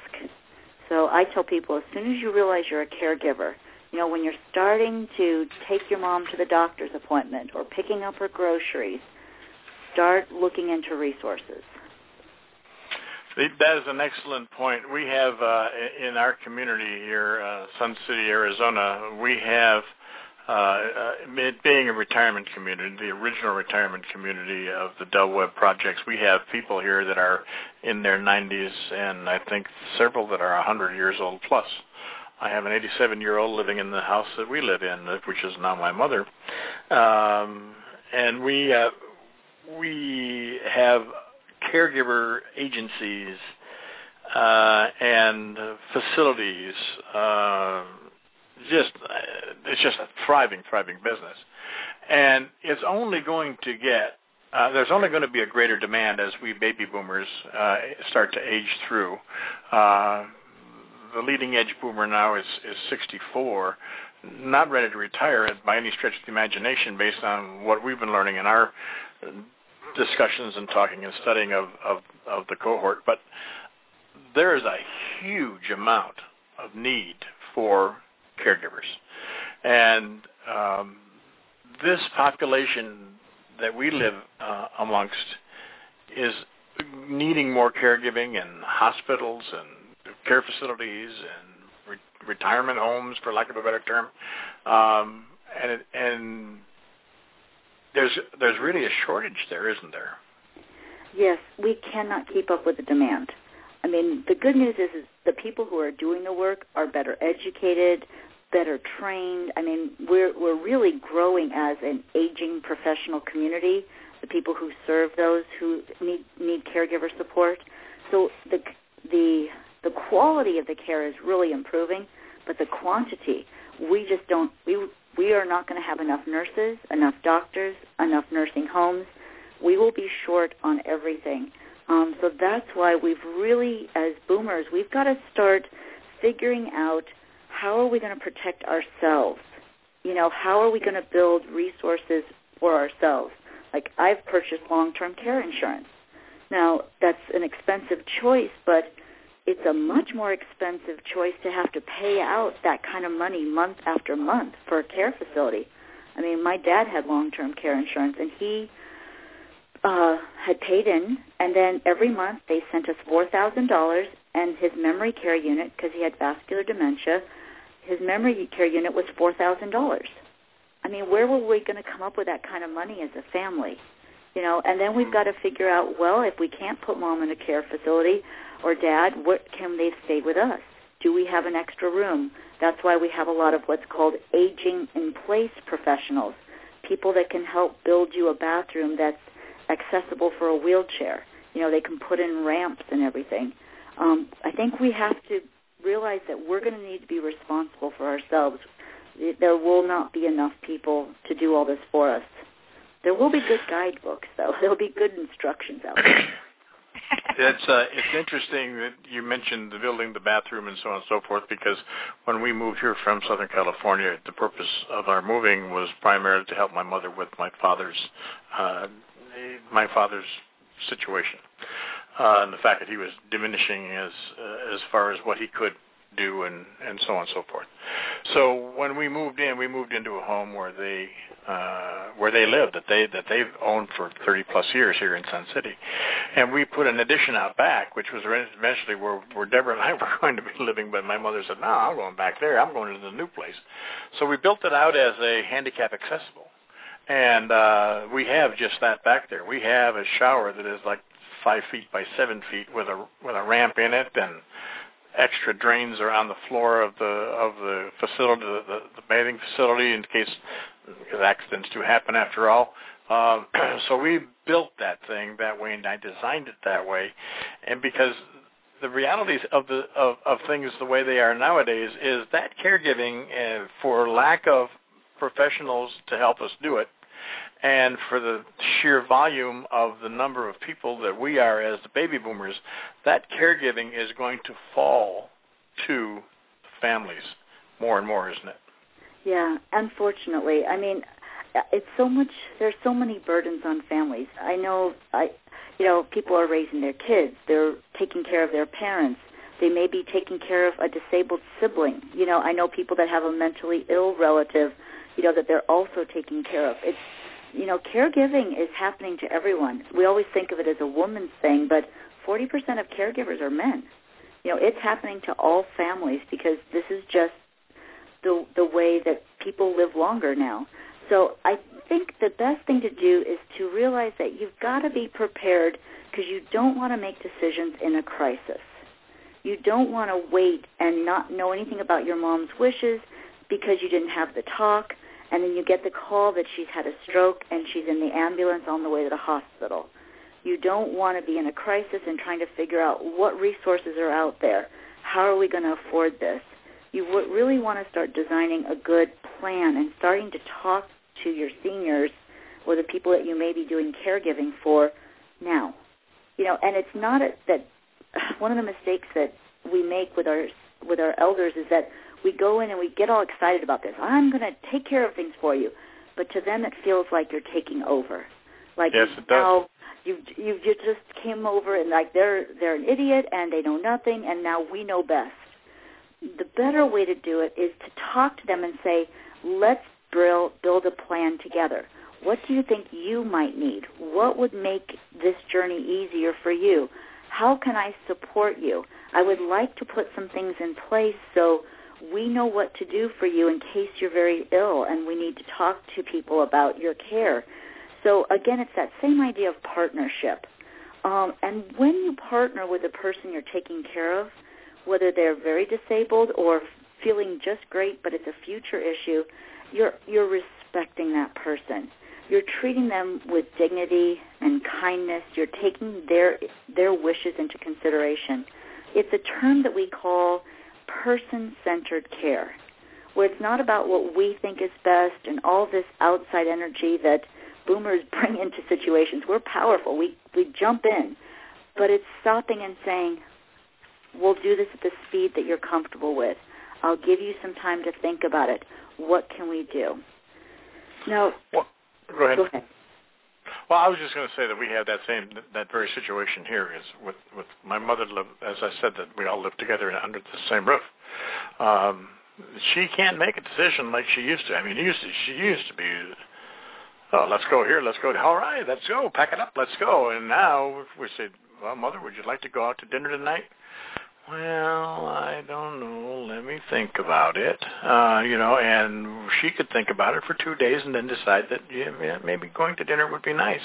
So I tell people, as soon as you realize you're a caregiver, you know, when you're starting to take your mom to the doctor's appointment or picking up her groceries, start looking into resources. That is an excellent point. We have uh, in our community here, uh, Sun City, Arizona, we have, uh, uh, it being a retirement community, the original retirement community of the Del Webb projects, we have people here that are in their nineties, and I think several that are one hundred years old plus. I have an eighty-seven-year-old living in the house that we live in, which is now my mother, um, and we uh, we have caregiver agencies uh, and facilities. Uh, just it's just a thriving, thriving business, and it's only going to get. Uh, there's only going to be a greater demand as we baby boomers uh, start to age through. Uh, The leading edge boomer now is, is sixty-four, not ready to retire by any stretch of the imagination based on what we've been learning in our discussions and talking and studying of, of, of the cohort. But there is a huge amount of need for caregivers. And um, this population that we live uh, amongst is needing more caregiving in hospitals and care facilities and re- retirement homes, for lack of a better term, um, and it, and there's there's there's really a shortage there, isn't there? Yes, we cannot keep up with the demand. I mean, the good news is, is the people who are doing the work are better educated, better trained. I mean, we're we're really growing as an aging professional community, the people who serve those who need need caregiver support. So the the the quality of the care is really improving, but the quantity, we just don't, we we are not going to have enough nurses, enough doctors, enough nursing homes. We will be short on everything. Um, so that's why we've really, as boomers, we've got to start figuring out how are we going to protect ourselves? You know, how are we going to build resources for ourselves? Like, I've purchased long-term care insurance. Now, that's an expensive choice, but it's a much more expensive choice to have to pay out that kind of money month after month for a care facility. I mean, my dad had long-term care insurance, and he uh, had paid in, and then every month they sent us four thousand dollars, and his memory care unit, because he had vascular dementia, his memory care unit was four thousand dollars. I mean, where were we going to come up with that kind of money as a family? You know, and then we've got to figure out, well, if we can't put mom in a care facility or dad, what can they stay with us? Do we have an extra room? That's why we have a lot of what's called aging-in-place professionals, people that can help build you a bathroom that's accessible for a wheelchair. You know, they can put in ramps and everything. Um, I think we have to realize that we're going to need to be responsible for ourselves. There will not be enough people to do all this for us. There will be good guidebooks, though. There will be good instructions out there. It's uh, it's interesting that you mentioned the building, the bathroom, and so on and so forth, because when we moved here from Southern California, the purpose of our moving was primarily to help my mother with my father's uh, my father's situation, uh, and the fact that he was diminishing as uh, as far as what he could do, and, and so on and so forth. So when we moved in, we moved into a home where they uh, where they lived, that they that they've owned for thirty plus years here in Sun City, and we put an addition out back, which was eventually where, where Deborah and I were going to be living. But my mother said, "No, I'm going back there. I'm going to the new place." So we built it out as a handicap accessible, and uh, we have just that back there. We have a shower that is like five feet by seven feet with a with a ramp in it, and extra drains are on the floor of the of the facility, the, the, the bathing facility, in case because accidents do happen after all. Um, so we built that thing that way, and I designed it that way, and because the realities of the of, of things the way they are nowadays is that caregiving, uh, for lack of professionals to help us do it, and for the sheer volume of the number of people that we are as the baby boomers, that caregiving is going to fall to families more and more, isn't it? Yeah, unfortunately. I mean, it's so much, there's so many burdens on families. I know, I, you know, people are raising their kids. They're taking care of their parents. They may be taking care of a disabled sibling. You know, I know people that have a mentally ill relative, you know, that they're also taking care of. It's, you know, caregiving is happening to everyone. We always think of it as a woman's thing, but forty percent of caregivers are men. You know, it's happening to all families because this is just the the way that people live longer now. So I think the best thing to do is to realize that you've got to be prepared because you don't want to make decisions in a crisis. You don't want to wait and not know anything about your mom's wishes because you didn't have the talk, and then you get the call that she's had a stroke and she's in the ambulance on the way to the hospital. You don't want to be in a crisis and trying to figure out what resources are out there. How are we going to afford this? You would really want to start designing a good plan and starting to talk to your seniors or the people that you may be doing caregiving for now. You know, and it's not a, that one of the mistakes that we make with our with our elders is that we go in and we get all excited about this. I'm going to take care of things for you. But to them, it feels like you're taking over. Like yes, it does. Now you you just came over and like they're they're an idiot and they know nothing, and now we know best. The better way to do it is to talk to them and say, let's build build a plan together. What do you think you might need? What would make this journey easier for you? How can I support you? I would like to put some things in place so we know what to do for you in case you're very ill and we need to talk to people about your care. So, again, it's that same idea of partnership. Um, and when you partner with the person you're taking care of, whether they're very disabled or feeling just great, but it's a future issue, you're you're respecting that person. You're treating them with dignity and kindness. You're taking their their wishes into consideration. It's a term that we call person-centered care, where it's not about what we think is best and all this outside energy that boomers bring into situations. We're powerful. We we jump in. But it's stopping and saying, we'll do this at the speed that you're comfortable with. I'll give you some time to think about it. What can we do? Now, well, go ahead. Go ahead. Well, I was just going to say that we have that same, that very situation here. Is with, with my mother, lived, as I said, that we all live together under the same roof. Um, she can't make a decision like she used to. I mean, used to, she used to be, oh, let's go here, let's go. All right, let's go. Pack it up, let's go. And now we say, well, Mother, would you like to go out to dinner tonight? Well, I don't know. Let me think about it. Uh, you know, and she could think about it for two days and then decide that yeah, yeah, maybe going to dinner would be nice.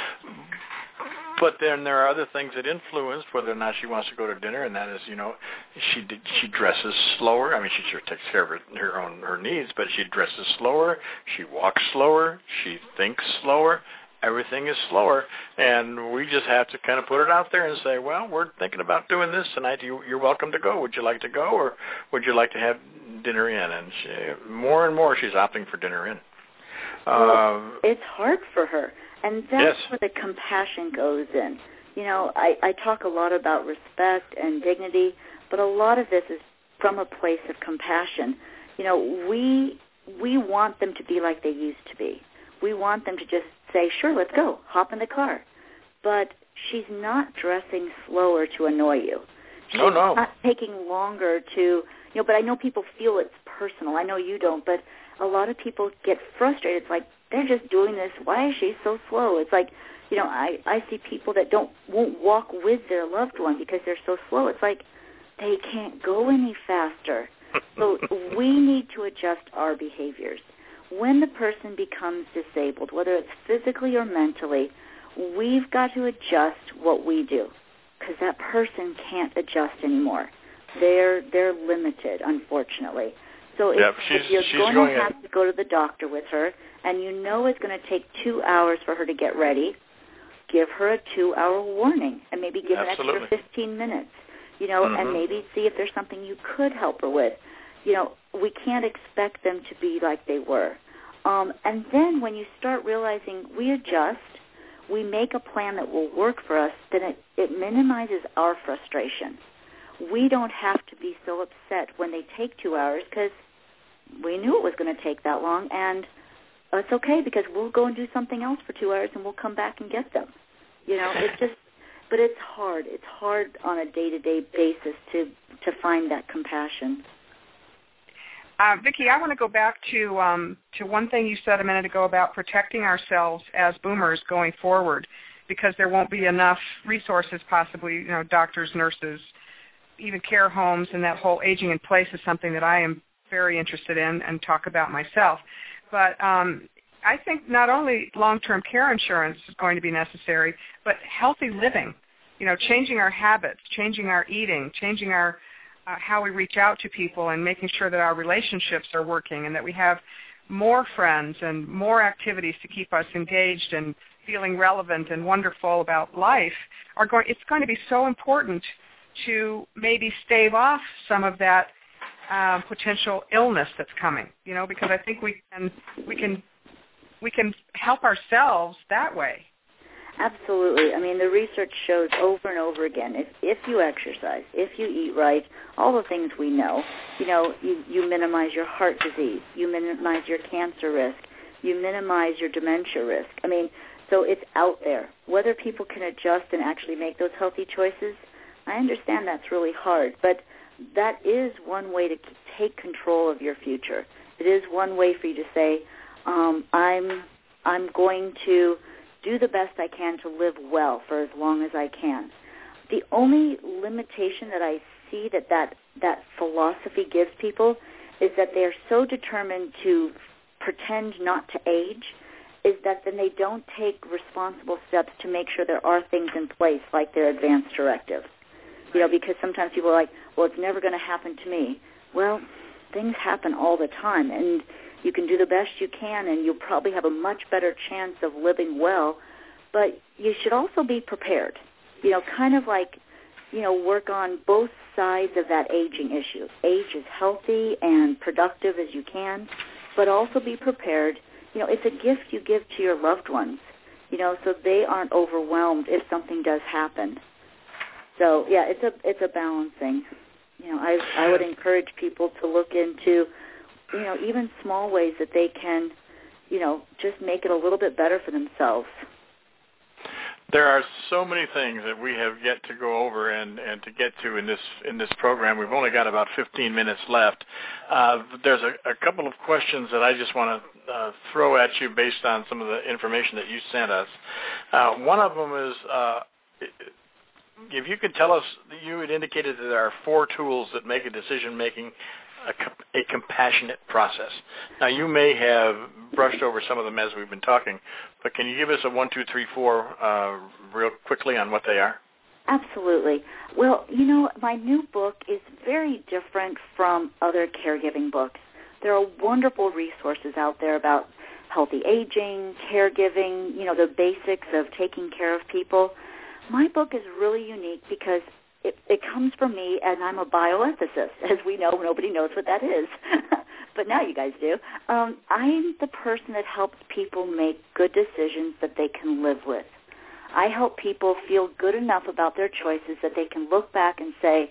But then there are other things that influence whether or not she wants to go to dinner, and that is, you know, she did, she dresses slower. I mean, she sure takes care of her, her own her needs, but she dresses slower. She walks slower. She thinks slower. Everything is slower, and we just have to kind of put it out there and say, well, we're thinking about doing this tonight. You, you're welcome to go. Would you like to go, or would you like to have dinner in? And she, more and more she's opting for dinner in. Well, uh, it's hard for her, and that's yes. where the compassion goes in. You know, I, I talk a lot about respect and dignity, but a lot of this is from a place of compassion. You know, we we want them to be like they used to be. We want them to just say, sure, let's go, hop in the car. But she's not dressing slower to annoy you. She's no, no. not taking longer to, you know, but I know people feel it's personal. I know you don't, but a lot of people get frustrated. It's like, they're just doing this. Why is she so slow? It's like, you know, I, I see people that don't won't walk with their loved one because they're so slow. It's like they can't go any faster. So we need to adjust our behaviors. When the person becomes disabled, whether it's physically or mentally, we've got to adjust what we do because that person can't adjust anymore. They're they're limited, unfortunately. So if, yep, she's, if you're she's going, going to have to go to the doctor with her and you know it's going to take two hours for her to get ready, give her a two-hour warning and maybe give Absolutely. an extra fifteen minutes, you know, mm-hmm. and maybe see if there's something you could help her with. You know, we can't expect them to be like they were. Um, and then when you start realizing we adjust, we make a plan that will work for us, then it, it minimizes our frustration. We don't have to be so upset when they take two hours because we knew it was going to take that long, and it's okay because we'll go and do something else for two hours and we'll come back and get them. You know, it's just, but it's hard. It's hard on a day-to-day basis to, to find that compassion. Uh, Vicki, I want to go back to um, to one thing you said a minute ago about protecting ourselves as boomers going forward, because there won't be enough resources, possibly, you know, doctors, nurses, even care homes, and that whole aging in place is something that I am very interested in and talk about myself. But um, I think not only long-term care insurance is going to be necessary, but healthy living, you know, changing our habits, changing our eating, changing our Uh, how we reach out to people and making sure that our relationships are working and that we have more friends and more activities to keep us engaged and feeling relevant and wonderful about life are going. It's going to be so important to maybe stave off some of that uh, potential illness that's coming. You know, because I think we can we can we can help ourselves that way. Absolutely. I mean, the research shows over and over again, if if you exercise, if you eat right, all the things we know, you know, you, you minimize your heart disease, you minimize your cancer risk, you minimize your dementia risk. I mean, so it's out there. Whether people can adjust and actually make those healthy choices, I understand that's really hard, but that is one way to take control of your future. It is one way for you to say, um, I'm I'm going to do the best I can to live well for as long as I can. The only limitation that I see that that, that philosophy gives people is that they are so determined to pretend not to age is that then they don't take responsible steps to make sure there are things in place like their advance directive. You know, because sometimes people are like, well, it's never going to happen to me. Well, things happen all the time, and you can do the best you can, and you'll probably have a much better chance of living well, but you should also be prepared. You know, kind of like, you know, work on both sides of that aging issue. Age as healthy and productive as you can, but also be prepared. You know, it's a gift you give to your loved ones, you know, so they aren't overwhelmed if something does happen. So, yeah, it's a it's a balancing. You know, I I would encourage people to look into, you know, even small ways that they can, you know, just make it a little bit better for themselves. There are so many things that we have yet to go over and, and to get to in this in this program. We've only got about fifteen minutes left. Uh, there's a, a couple of questions that I just want to uh, throw at you based on some of the information that you sent us. Uh, one of them is, uh, if you could tell us, you had indicated that there are four tools that make a decision-making A, a compassionate process. Now, you may have brushed over some of them as we've been talking, but can you give us a one, two, three, four uh, real quickly on what they are? Absolutely. Well, you know, my new book is very different from other caregiving books. There are wonderful resources out there about healthy aging, caregiving, you know, the basics of taking care of people. My book is really unique because It, it comes from me, and I'm a bioethicist. As we know, nobody knows what that is. But now you guys do. Um, I'm the person that helps people make good decisions that they can live with. I help people feel good enough about their choices that they can look back and say,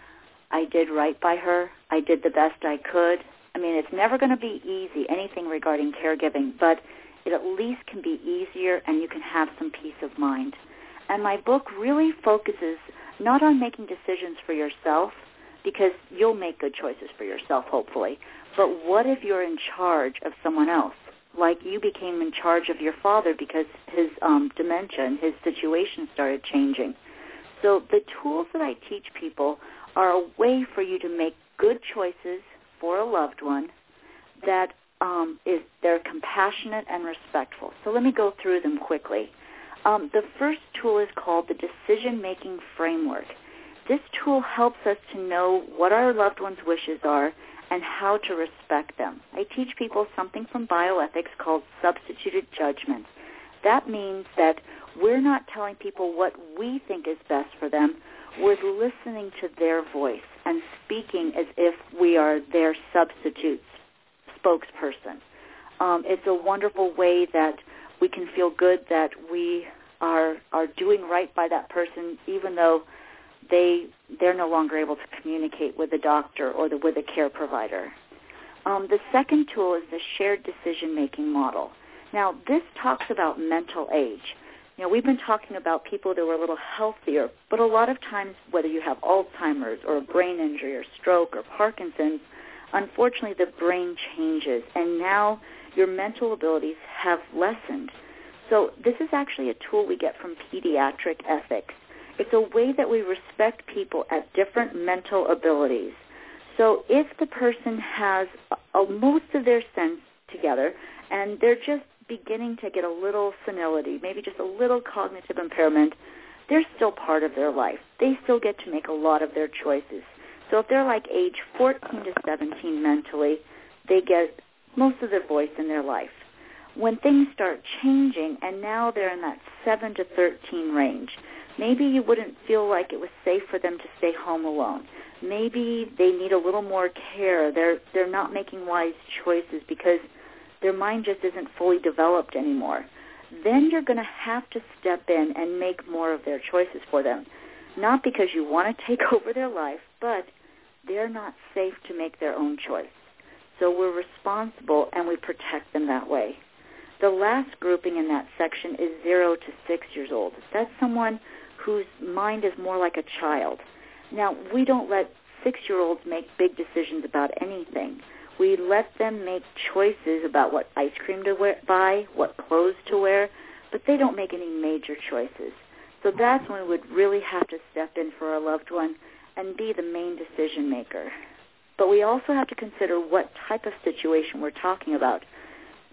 I did right by her. I did the best I could. I mean, it's never going to be easy, anything regarding caregiving, but it at least can be easier, and you can have some peace of mind. And my book really focuses not on making decisions for yourself, because you'll make good choices for yourself, hopefully, but what if you're in charge of someone else, like you became in charge of your father because his um, dementia and his situation started changing. So the tools that I teach people are a way for you to make good choices for a loved one that um, is they're compassionate and respectful. So let me go through them quickly. Um, the first tool is called the decision-making framework. This tool helps us to know what our loved ones' wishes are and how to respect them. I teach people something from bioethics called substituted judgment. That means that we're not telling people what we think is best for them. We're listening to their voice and speaking as if we are their substitute spokesperson. Um, it's a wonderful way that we can feel good that we are are doing right by that person, even though they they're no longer able to communicate with the doctor or the, with a care provider. Um, the second tool is the shared decision-making model. Now, this talks about mental age. You know, we've been talking about people that were a little healthier, but a lot of times, whether you have Alzheimer's or a brain injury or stroke or Parkinson's, unfortunately, the brain changes, and now your mental abilities have lessened. So this is actually a tool we get from pediatric ethics. It's a way that we respect people at different mental abilities. So if the person has a, most of their sense together and they're just beginning to get a little senility, maybe just a little cognitive impairment, they're still part of their life. They still get to make a lot of their choices. So if they're like age fourteen to seventeen mentally, they get most of their voice in their life. When things start changing and now they're in that seven to thirteen range, maybe you wouldn't feel like it was safe for them to stay home alone. Maybe they need a little more care. They're they're not making wise choices because their mind just isn't fully developed anymore. Then you're going to have to step in and make more of their choices for them. Not because you want to take over their life, but they're not safe to make their own choice. So we're responsible and we protect them that way. The last grouping in that section is zero to six years old. That's someone whose mind is more like a child. Now, we don't let six-year-olds make big decisions about anything. We let them make choices about what ice cream to wear, buy, what clothes to wear, but they don't make any major choices. So that's when we would really have to step in for our loved one and be the main decision maker. But we also have to consider what type of situation we're talking about.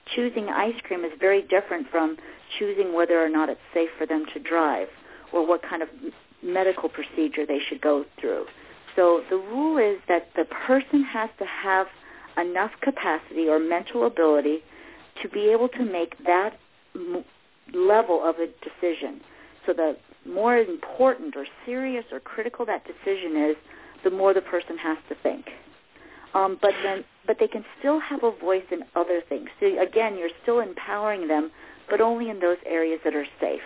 choosing ice cream is very different from choosing whether or not it's safe for them to drive or what kind of medical procedure they should go through. So the rule is that the person has to have enough capacity or mental ability to be able to make that m- level of a decision. So the more important or serious or critical that decision is, the more the person has to think. Um, but then, but they can still have a voice in other things. So again, you're still empowering them, but only in those areas that are safe.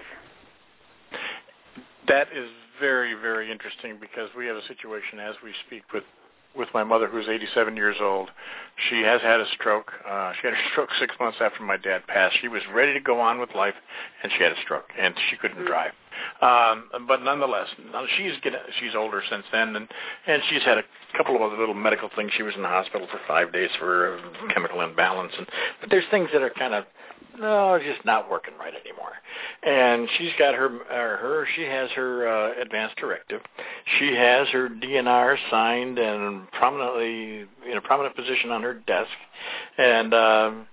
That is very, very interesting because we have a situation as we speak with, with my mother who's eighty-seven years old. She has had a stroke. Uh, she had a stroke six months after my dad passed. She was ready to go on with life, and she had a stroke, and she couldn't mm-hmm. drive. Um, but nonetheless, she's getting, she's older since then, and, and she's had a couple of other little medical things. She was in the hospital for five days for a chemical imbalance, and but there's things that are kind of no, just not working right anymore. And she's got her, uh, her she has her uh, advanced directive. She has her D N R signed and prominently in a prominent position on her desk, and um,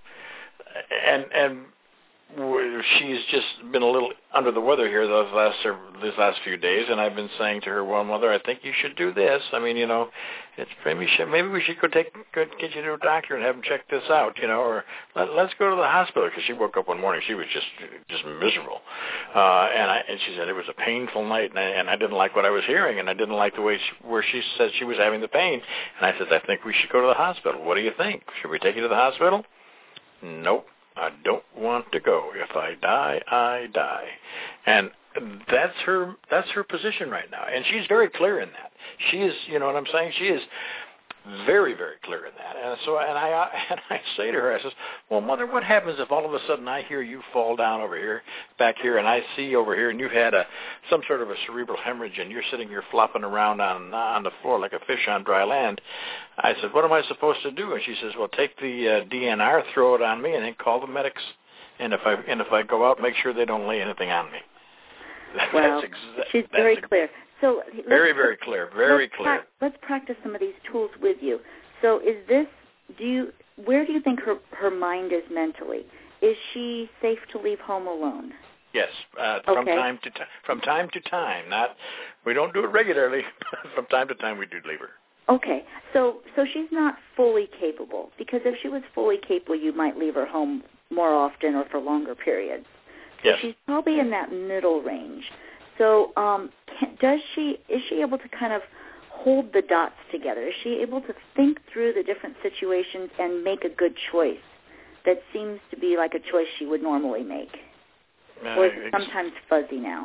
and and. She's just been a little under the weather here those last these last few days, and I've been saying to her, "Well, Mother, I think you should do this. I mean, you know, it's maybe maybe we should go take go get you to a doctor and have him check this out, you know, or let, let's go to the hospital." Because she woke up one morning, she was just just miserable, uh, and I and she said it was a painful night, and I, and I didn't like what I was hearing, and I didn't like the way she, where she said she was having the pain, and I said, "I think we should go to the hospital. What do you think? Should we take you to the hospital?" Nope. I don't want to go. If I die, I die. And that's her that's her position right now. And she's very clear in that. She is, you know what I'm saying? She is very, very clear in that. And so, and I and I say to her, I says, "Well, Mother, what happens if all of a sudden I hear you fall down over here, back here, and I see over here, and you've had a some sort of a cerebral hemorrhage, and you're sitting here flopping around on on the floor like a fish on dry land?" I said, "What am I supposed to do?" And she says, "Well, take the uh, D N R, throw it on me, and then call the medics. And if I and if I go out, make sure they don't lay anything on me." Well, exa- she's very ex- clear. So very, very clear, very let's clear. Pra- let's practice some of these tools with you. So is this, do you, where do you think her, her mind is mentally? Is she safe to leave home alone? Yes, uh, okay. from time to time. From time to time, not, we don't do it regularly, but from time to time we do leave her. Okay, so so she's not fully capable, because if she was fully capable, you might leave her home more often or for longer periods. So yes. She's probably in that middle range. So um, can, does she, is she able to kind of hold the dots together? Is she able to think through the different situations and make a good choice that seems to be like a choice she would normally make? Uh, or is it sometimes fuzzy now?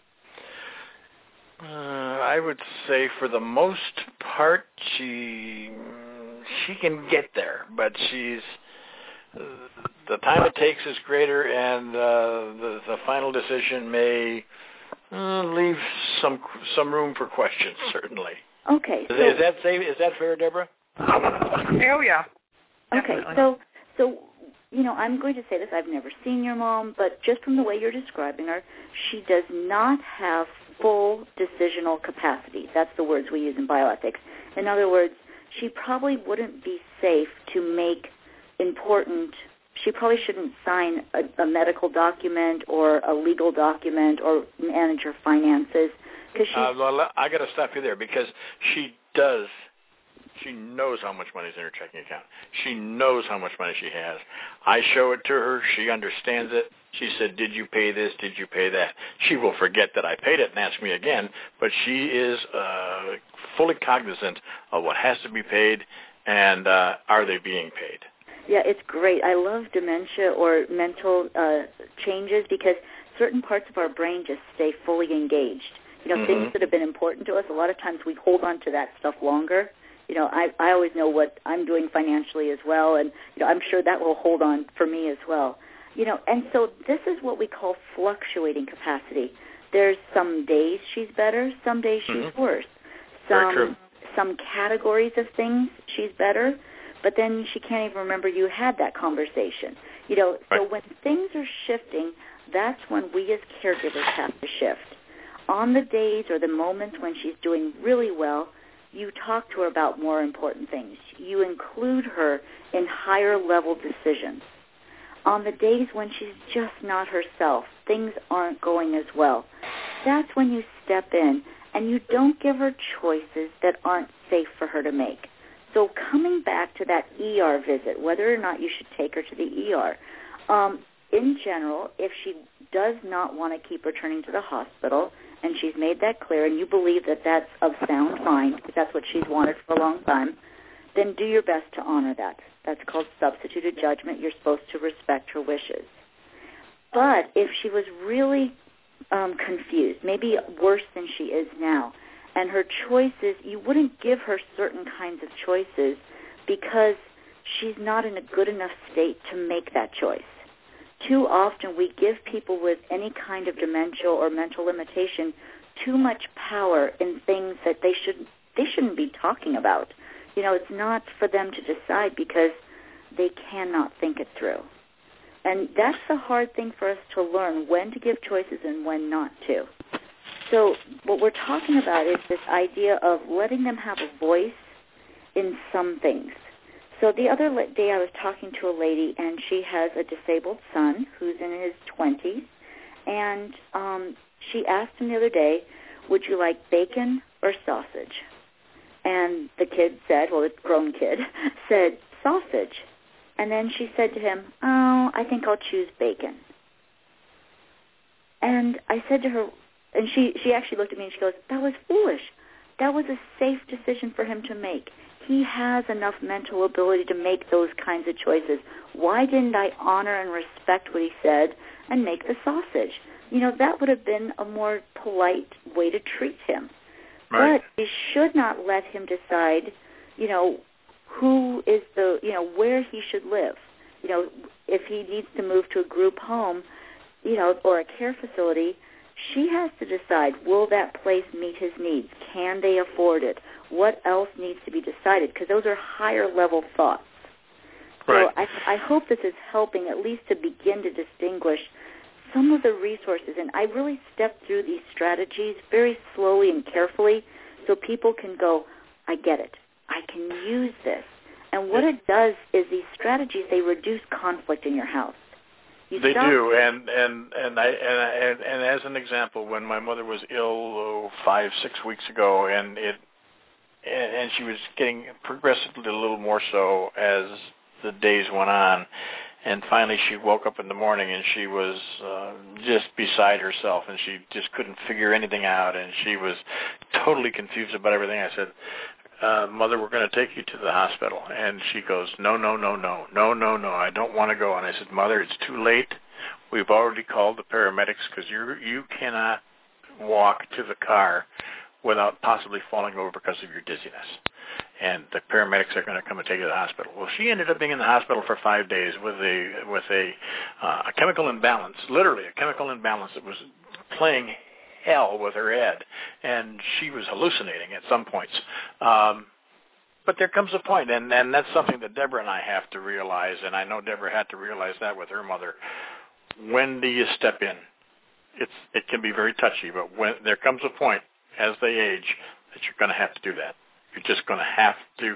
Uh, I would say for the most part she she can get there, but she's uh, the time it takes is greater, and uh, the the final decision may uh, leave some some room for questions. Certainly. Okay. Is, So, is that safe? Is that fair, Deborah? Oh yeah. Okay. Definitely. So so. You know, I'm going to say this. I've never seen your mom, but just from the way you're describing her, she does not have full decisional capacity. That's the words we use in bioethics. In other words, she probably wouldn't be safe to make important, she probably shouldn't sign a, a medical document or a legal document or manage her finances. Cause uh, well, I got to stop you there because she does. She knows how much money is in her checking account. She knows how much money she has. I show it to her. She understands it. She said, "Did you pay this? Did you pay that?" She will forget that I paid it and ask me again, but she is uh, fully cognizant of what has to be paid and uh, are they being paid. Yeah, it's great. I love dementia or mental uh, changes because certain parts of our brain just stay fully engaged. You know, mm-hmm. things that have been important to us, a lot of times we hold on to that stuff longer. You know, I, I always know what I'm doing financially as well, and you know, I'm sure that will hold on for me as well. You know, and so this is what we call fluctuating capacity. There's some days she's better, some days she's mm-hmm. worse. Very Some true. some categories of things she's better, but then she can't even remember you had that conversation. You know, right. So when things are shifting, that's when we as caregivers have to shift. On the days or the moments when she's doing really well, you talk to her about more important things. You include her in higher level decisions. on the days when she's just not herself, things aren't going as well. That's when you step in and you don't give her choices that aren't safe for her to make. So coming back to that E R visit, whether or not you should take her to the E R, um, in general, if she does not want to keep returning to the hospital, and she's made that clear, and you believe that that's of sound mind, because that's what she's wanted for a long time, then do your best to honor that. That's called substituted judgment. You're supposed to respect her wishes. But if she was really um, confused, maybe worse than she is now, and her choices, you wouldn't give her certain kinds of choices because she's not in a good enough state to make that choice. Too often we give people with any kind of dementia or mental limitation too much power in things that they should they shouldn't be talking about. You know, it's not for them to decide because they cannot think it through. And that's the hard thing for us to learn, when to give choices and when not to. So what we're talking about is this idea of letting them have a voice in some things. So the other day I was talking to a lady, and she has a disabled son who's in his twenties, and um, she asked him the other day, would you like bacon or sausage? And the kid said, well, the grown kid, said sausage. And then she said to him, oh, I think I'll choose bacon. And I said to her, and she, she actually looked at me and she goes, that was foolish. That was a safe decision for him to make. He has enough mental ability to make those kinds of choices. Why didn't I honor and respect what he said and make the sausage? You know, that would have been a more polite way to treat him. Right. But you should not let him decide, you know, who is the, you know, where he should live. You know, if he needs to move to a group home, you know, or a care facility, she has to decide, will that place meet his needs? Can they afford it? What else needs to be decided? Because those are higher level thoughts. Right. So I, I hope this is helping at least to begin to distinguish some of the resources. And I really stepped through these strategies very slowly and carefully so people can go, I get it. I can use this. And what it does is these strategies, they reduce conflict in your house. You they stop do, and and and I and, and and as an example, when my mother was ill oh, five six weeks ago, and it and, and she was getting progressively a little more so as the days went on, and finally she woke up in the morning and she was uh, just beside herself, and she just couldn't figure anything out, and she was totally confused about everything. I said, Uh, Mother, we're going to take you to the hospital. And she goes, no, no, no, no, no, no, no, I don't want to go. And I said, Mother, it's too late. We've already called the paramedics because you you cannot walk to the car without possibly falling over because of your dizziness. And the paramedics are going to come and take you to the hospital. Well, she ended up being in the hospital for five days with a with a, uh, a chemical imbalance, literally a chemical imbalance that was playing hell with her head, and she was hallucinating at some points. Um, but there comes a point, and, and that's something that Deborah and I have to realize, and I know Deborah had to realize that with her mother. When do you step in? It's it can be very touchy, but when there comes a point as they age that you're going to have to do that. You're just going to have to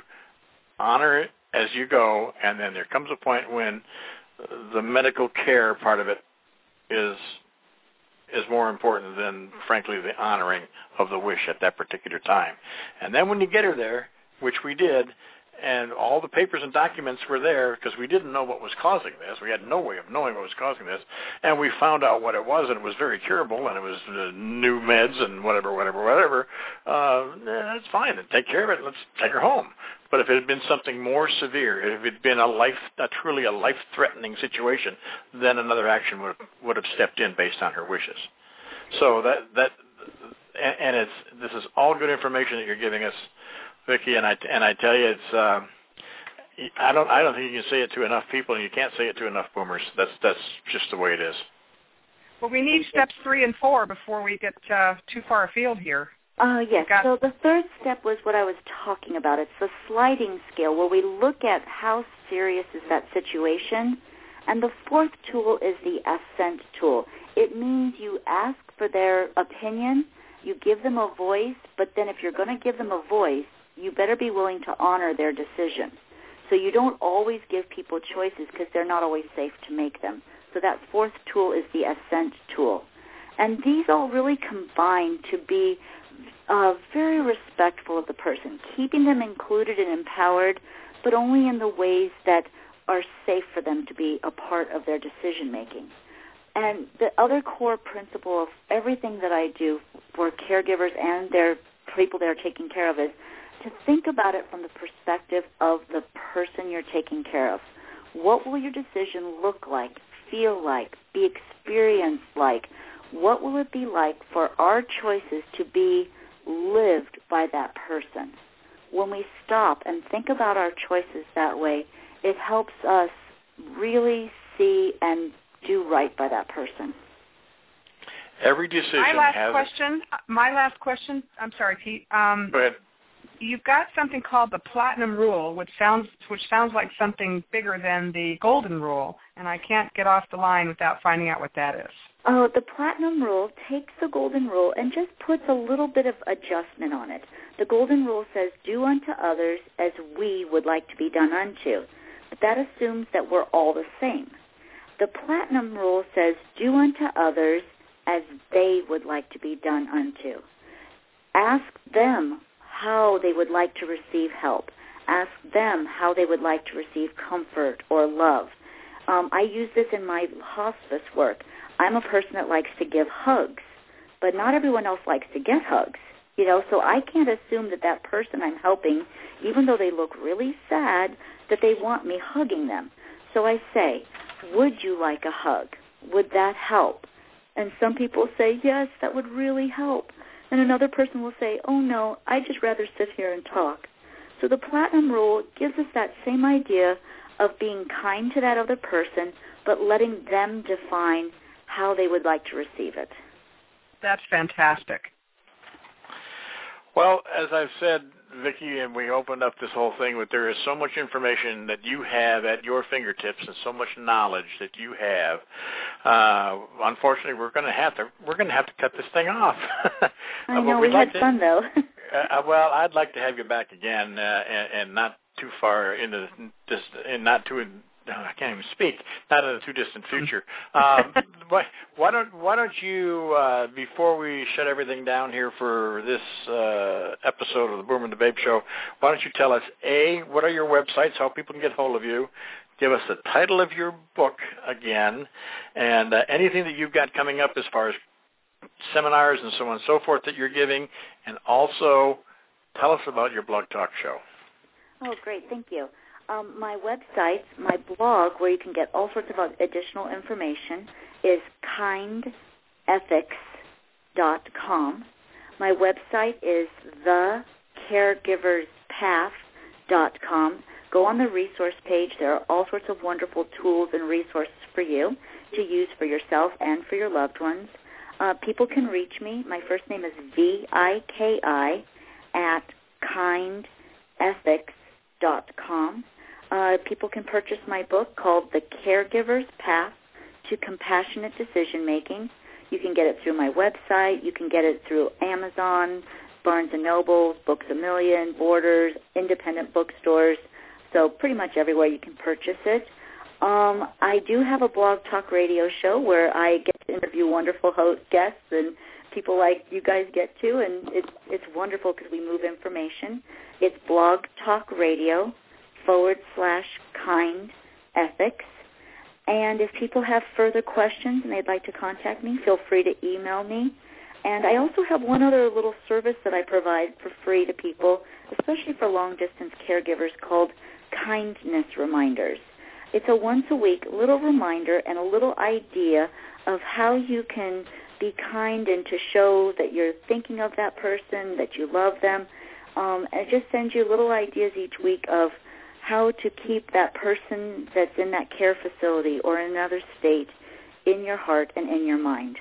honor it as you go, and then there comes a point when the medical care part of it is is more important than, frankly, the honoring of the wish at that particular time. And then when you get her there, which we did, and all the papers and documents were there because we didn't know what was causing this. We had no way of knowing what was causing this. And we found out what it was, and it was very curable, and it was uh, new meds and whatever, whatever, whatever. Uh, that's fine. And take care of it. Let's take her home. But if it had been something more severe, if it had been a life, a truly a life-threatening situation, then another action would would have stepped in based on her wishes. So that that, and it's this is all good information that you're giving us, Vicki, and I and I tell you, it's uh, I don't I don't think you can say it to enough people, and you can't say it to enough boomers. That's that's just the way it is. Well, we need steps three and four before we get uh, too far afield here. Uh, yes, so the third step was what I was talking about. It's the sliding scale where we look at how serious is that situation. And the fourth tool is the assent tool. It means you ask for their opinion, you give them a voice, but then if you're going to give them a voice, you better be willing to honor their decision. So you don't always give people choices because they're not always safe to make them. So that fourth tool is the Ascent tool. And these all really combine to be uh, very respectful of the person, keeping them included and empowered, but only in the ways that are safe for them to be a part of their decision-making. And the other core principle of everything that I do for caregivers and their people they're taking care of is to think about it from the perspective of the person you're taking care of. What will your decision look like, feel like, be experienced like? What will it be like for our choices to be lived by that person? When we stop and think about our choices that way, it helps us really see and do right by that person. Every decision my last has question. My last question. I'm sorry, Pete. Um, Go ahead. You've got something called the Platinum Rule, which sounds which sounds like something bigger than the Golden Rule, and I can't get off the line without finding out what that is. Oh, the Platinum Rule takes the Golden Rule and just puts a little bit of adjustment on it. The Golden Rule says, do unto others as we would like to be done unto. But that assumes that we're all the same. The Platinum Rule says, do unto others as they would like to be done unto. Ask them how they would like to receive help. Ask them how they would like to receive comfort or love. Um, I use this in my hospice work. I'm a person that likes to give hugs, but not everyone else likes to get hugs. You know, so I can't assume that that person I'm helping, even though they look really sad, that they want me hugging them. So I say, would you like a hug? Would that help? And some people say, yes, that would really help. And another person will say, oh, no, I'd just rather sit here and talk. So the Platinum Rule gives us that same idea of being kind to that other person, but letting them define how they would like to receive it. That's fantastic. Well, as I've said, Vicki, and we opened up this whole thing, but there is so much information that you have at your fingertips and so much knowledge that you have. Uh, unfortunately, we're going to have to we're going to have to cut this thing off. I know, we like had to, fun though. uh, well, I'd like to have you back again, uh, and, and not too far into this, and not too. No, I can't even speak. Not in the too distant future. Um, why, why don't Why don't you, uh, before we shut everything down here for this uh, episode of the Boomer and the Babe Show, why don't you tell us, A, what are your websites, how people can get hold of you, give us the title of your book again, and uh, anything that you've got coming up as far as seminars and so on and so forth that you're giving, and also tell us about your blog talk show. Oh, great. Thank you. Um, my website, my blog, where you can get all sorts of additional information, is kind ethics dot com. My website is the caregivers path dot com. Go on the resource page. There are all sorts of wonderful tools and resources for you to use for yourself and for your loved ones. Uh, people can reach me. My first name is V I K I at kind ethics dot com. Uh, people can purchase my book called The Caregiver's Path to Compassionate Decision Making. You can get it through my website. You can get it through Amazon, Barnes and Noble, Books A Million, Borders, independent bookstores. So pretty much everywhere you can purchase it. Um, I do have a blog talk radio show where I get to interview wonderful host guests and people like you guys get to, and it's it's wonderful because we move information. It's Blog Talk Radio forward slash kind ethics. And if people have further questions and they'd like to contact me, feel free to email me. And I also have one other little service that I provide for free to people, especially for long-distance caregivers, called Kindness Reminders. It's a once-a-week little reminder and a little idea of how you can be kind and to show that you're thinking of that person, that you love them. Um, and it just sends you little ideas each week of how to keep that person that's in that care facility or in another state in your heart and in your mind.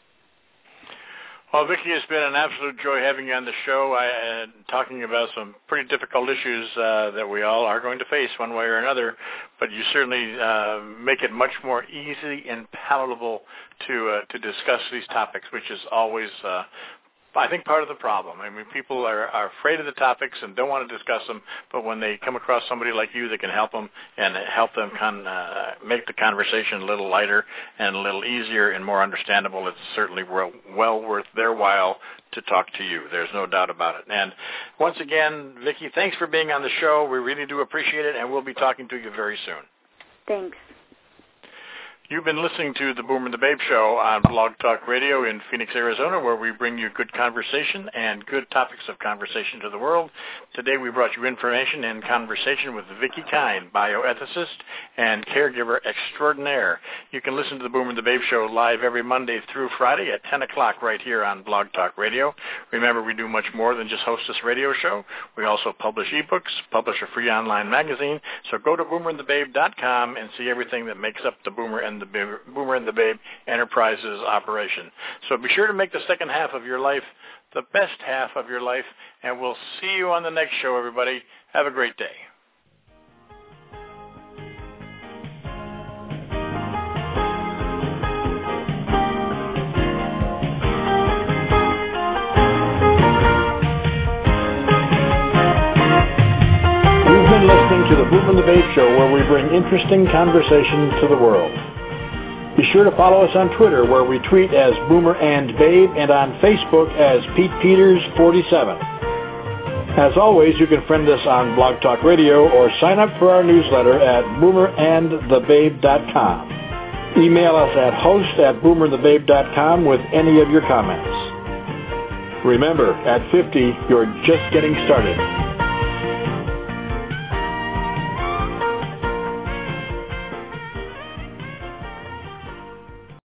Well, Vicki, it's been an absolute joy having you on the show, I, uh, talking about some pretty difficult issues uh, that we all are going to face one way or another, but you certainly uh, make it much more easy and palatable to uh, to discuss these topics, which is always uh, I think, part of the problem. I mean, people are, are afraid of the topics and don't want to discuss them, but when they come across somebody like you that can help them and help them con, uh, make the conversation a little lighter and a little easier and more understandable, it's certainly well, well worth their while to talk to you. There's no doubt about it. And once again, Vicki, thanks for being on the show. We really do appreciate it, and we'll be talking to you very soon. Thanks. You've been listening to the Boomer and the Babe Show on Blog Talk Radio in Phoenix, Arizona, where we bring you good conversation and good topics of conversation to the world. Today we brought you information and conversation with Vicki Kind, bioethicist and caregiver extraordinaire. You can listen to the Boomer and the Babe Show live every Monday through Friday at ten o'clock right here on Blog Talk Radio. Remember, we do much more than just host this radio show. We also publish ebooks, publish a free online magazine. So go to boomer and the babe dot com and see everything that makes up the Boomer and the Babe, Boomer and the Babe Enterprises operation. So be sure to make the second half of your life the best half of your life, and we'll see you on the next show, everybody. Have a great day. You've been listening to the Boomer and the Babe Show, where we bring interesting conversation to the world. Be sure to follow us on Twitter, where we tweet as Boomer and Babe, and on Facebook as Pete Peters forty-seven. As always, you can friend us on Blog Talk Radio or sign up for our newsletter at boomer and the babe dot com. Email us at host at boomer and the babe dot com with any of your comments. Remember, at fifty, you're just getting started.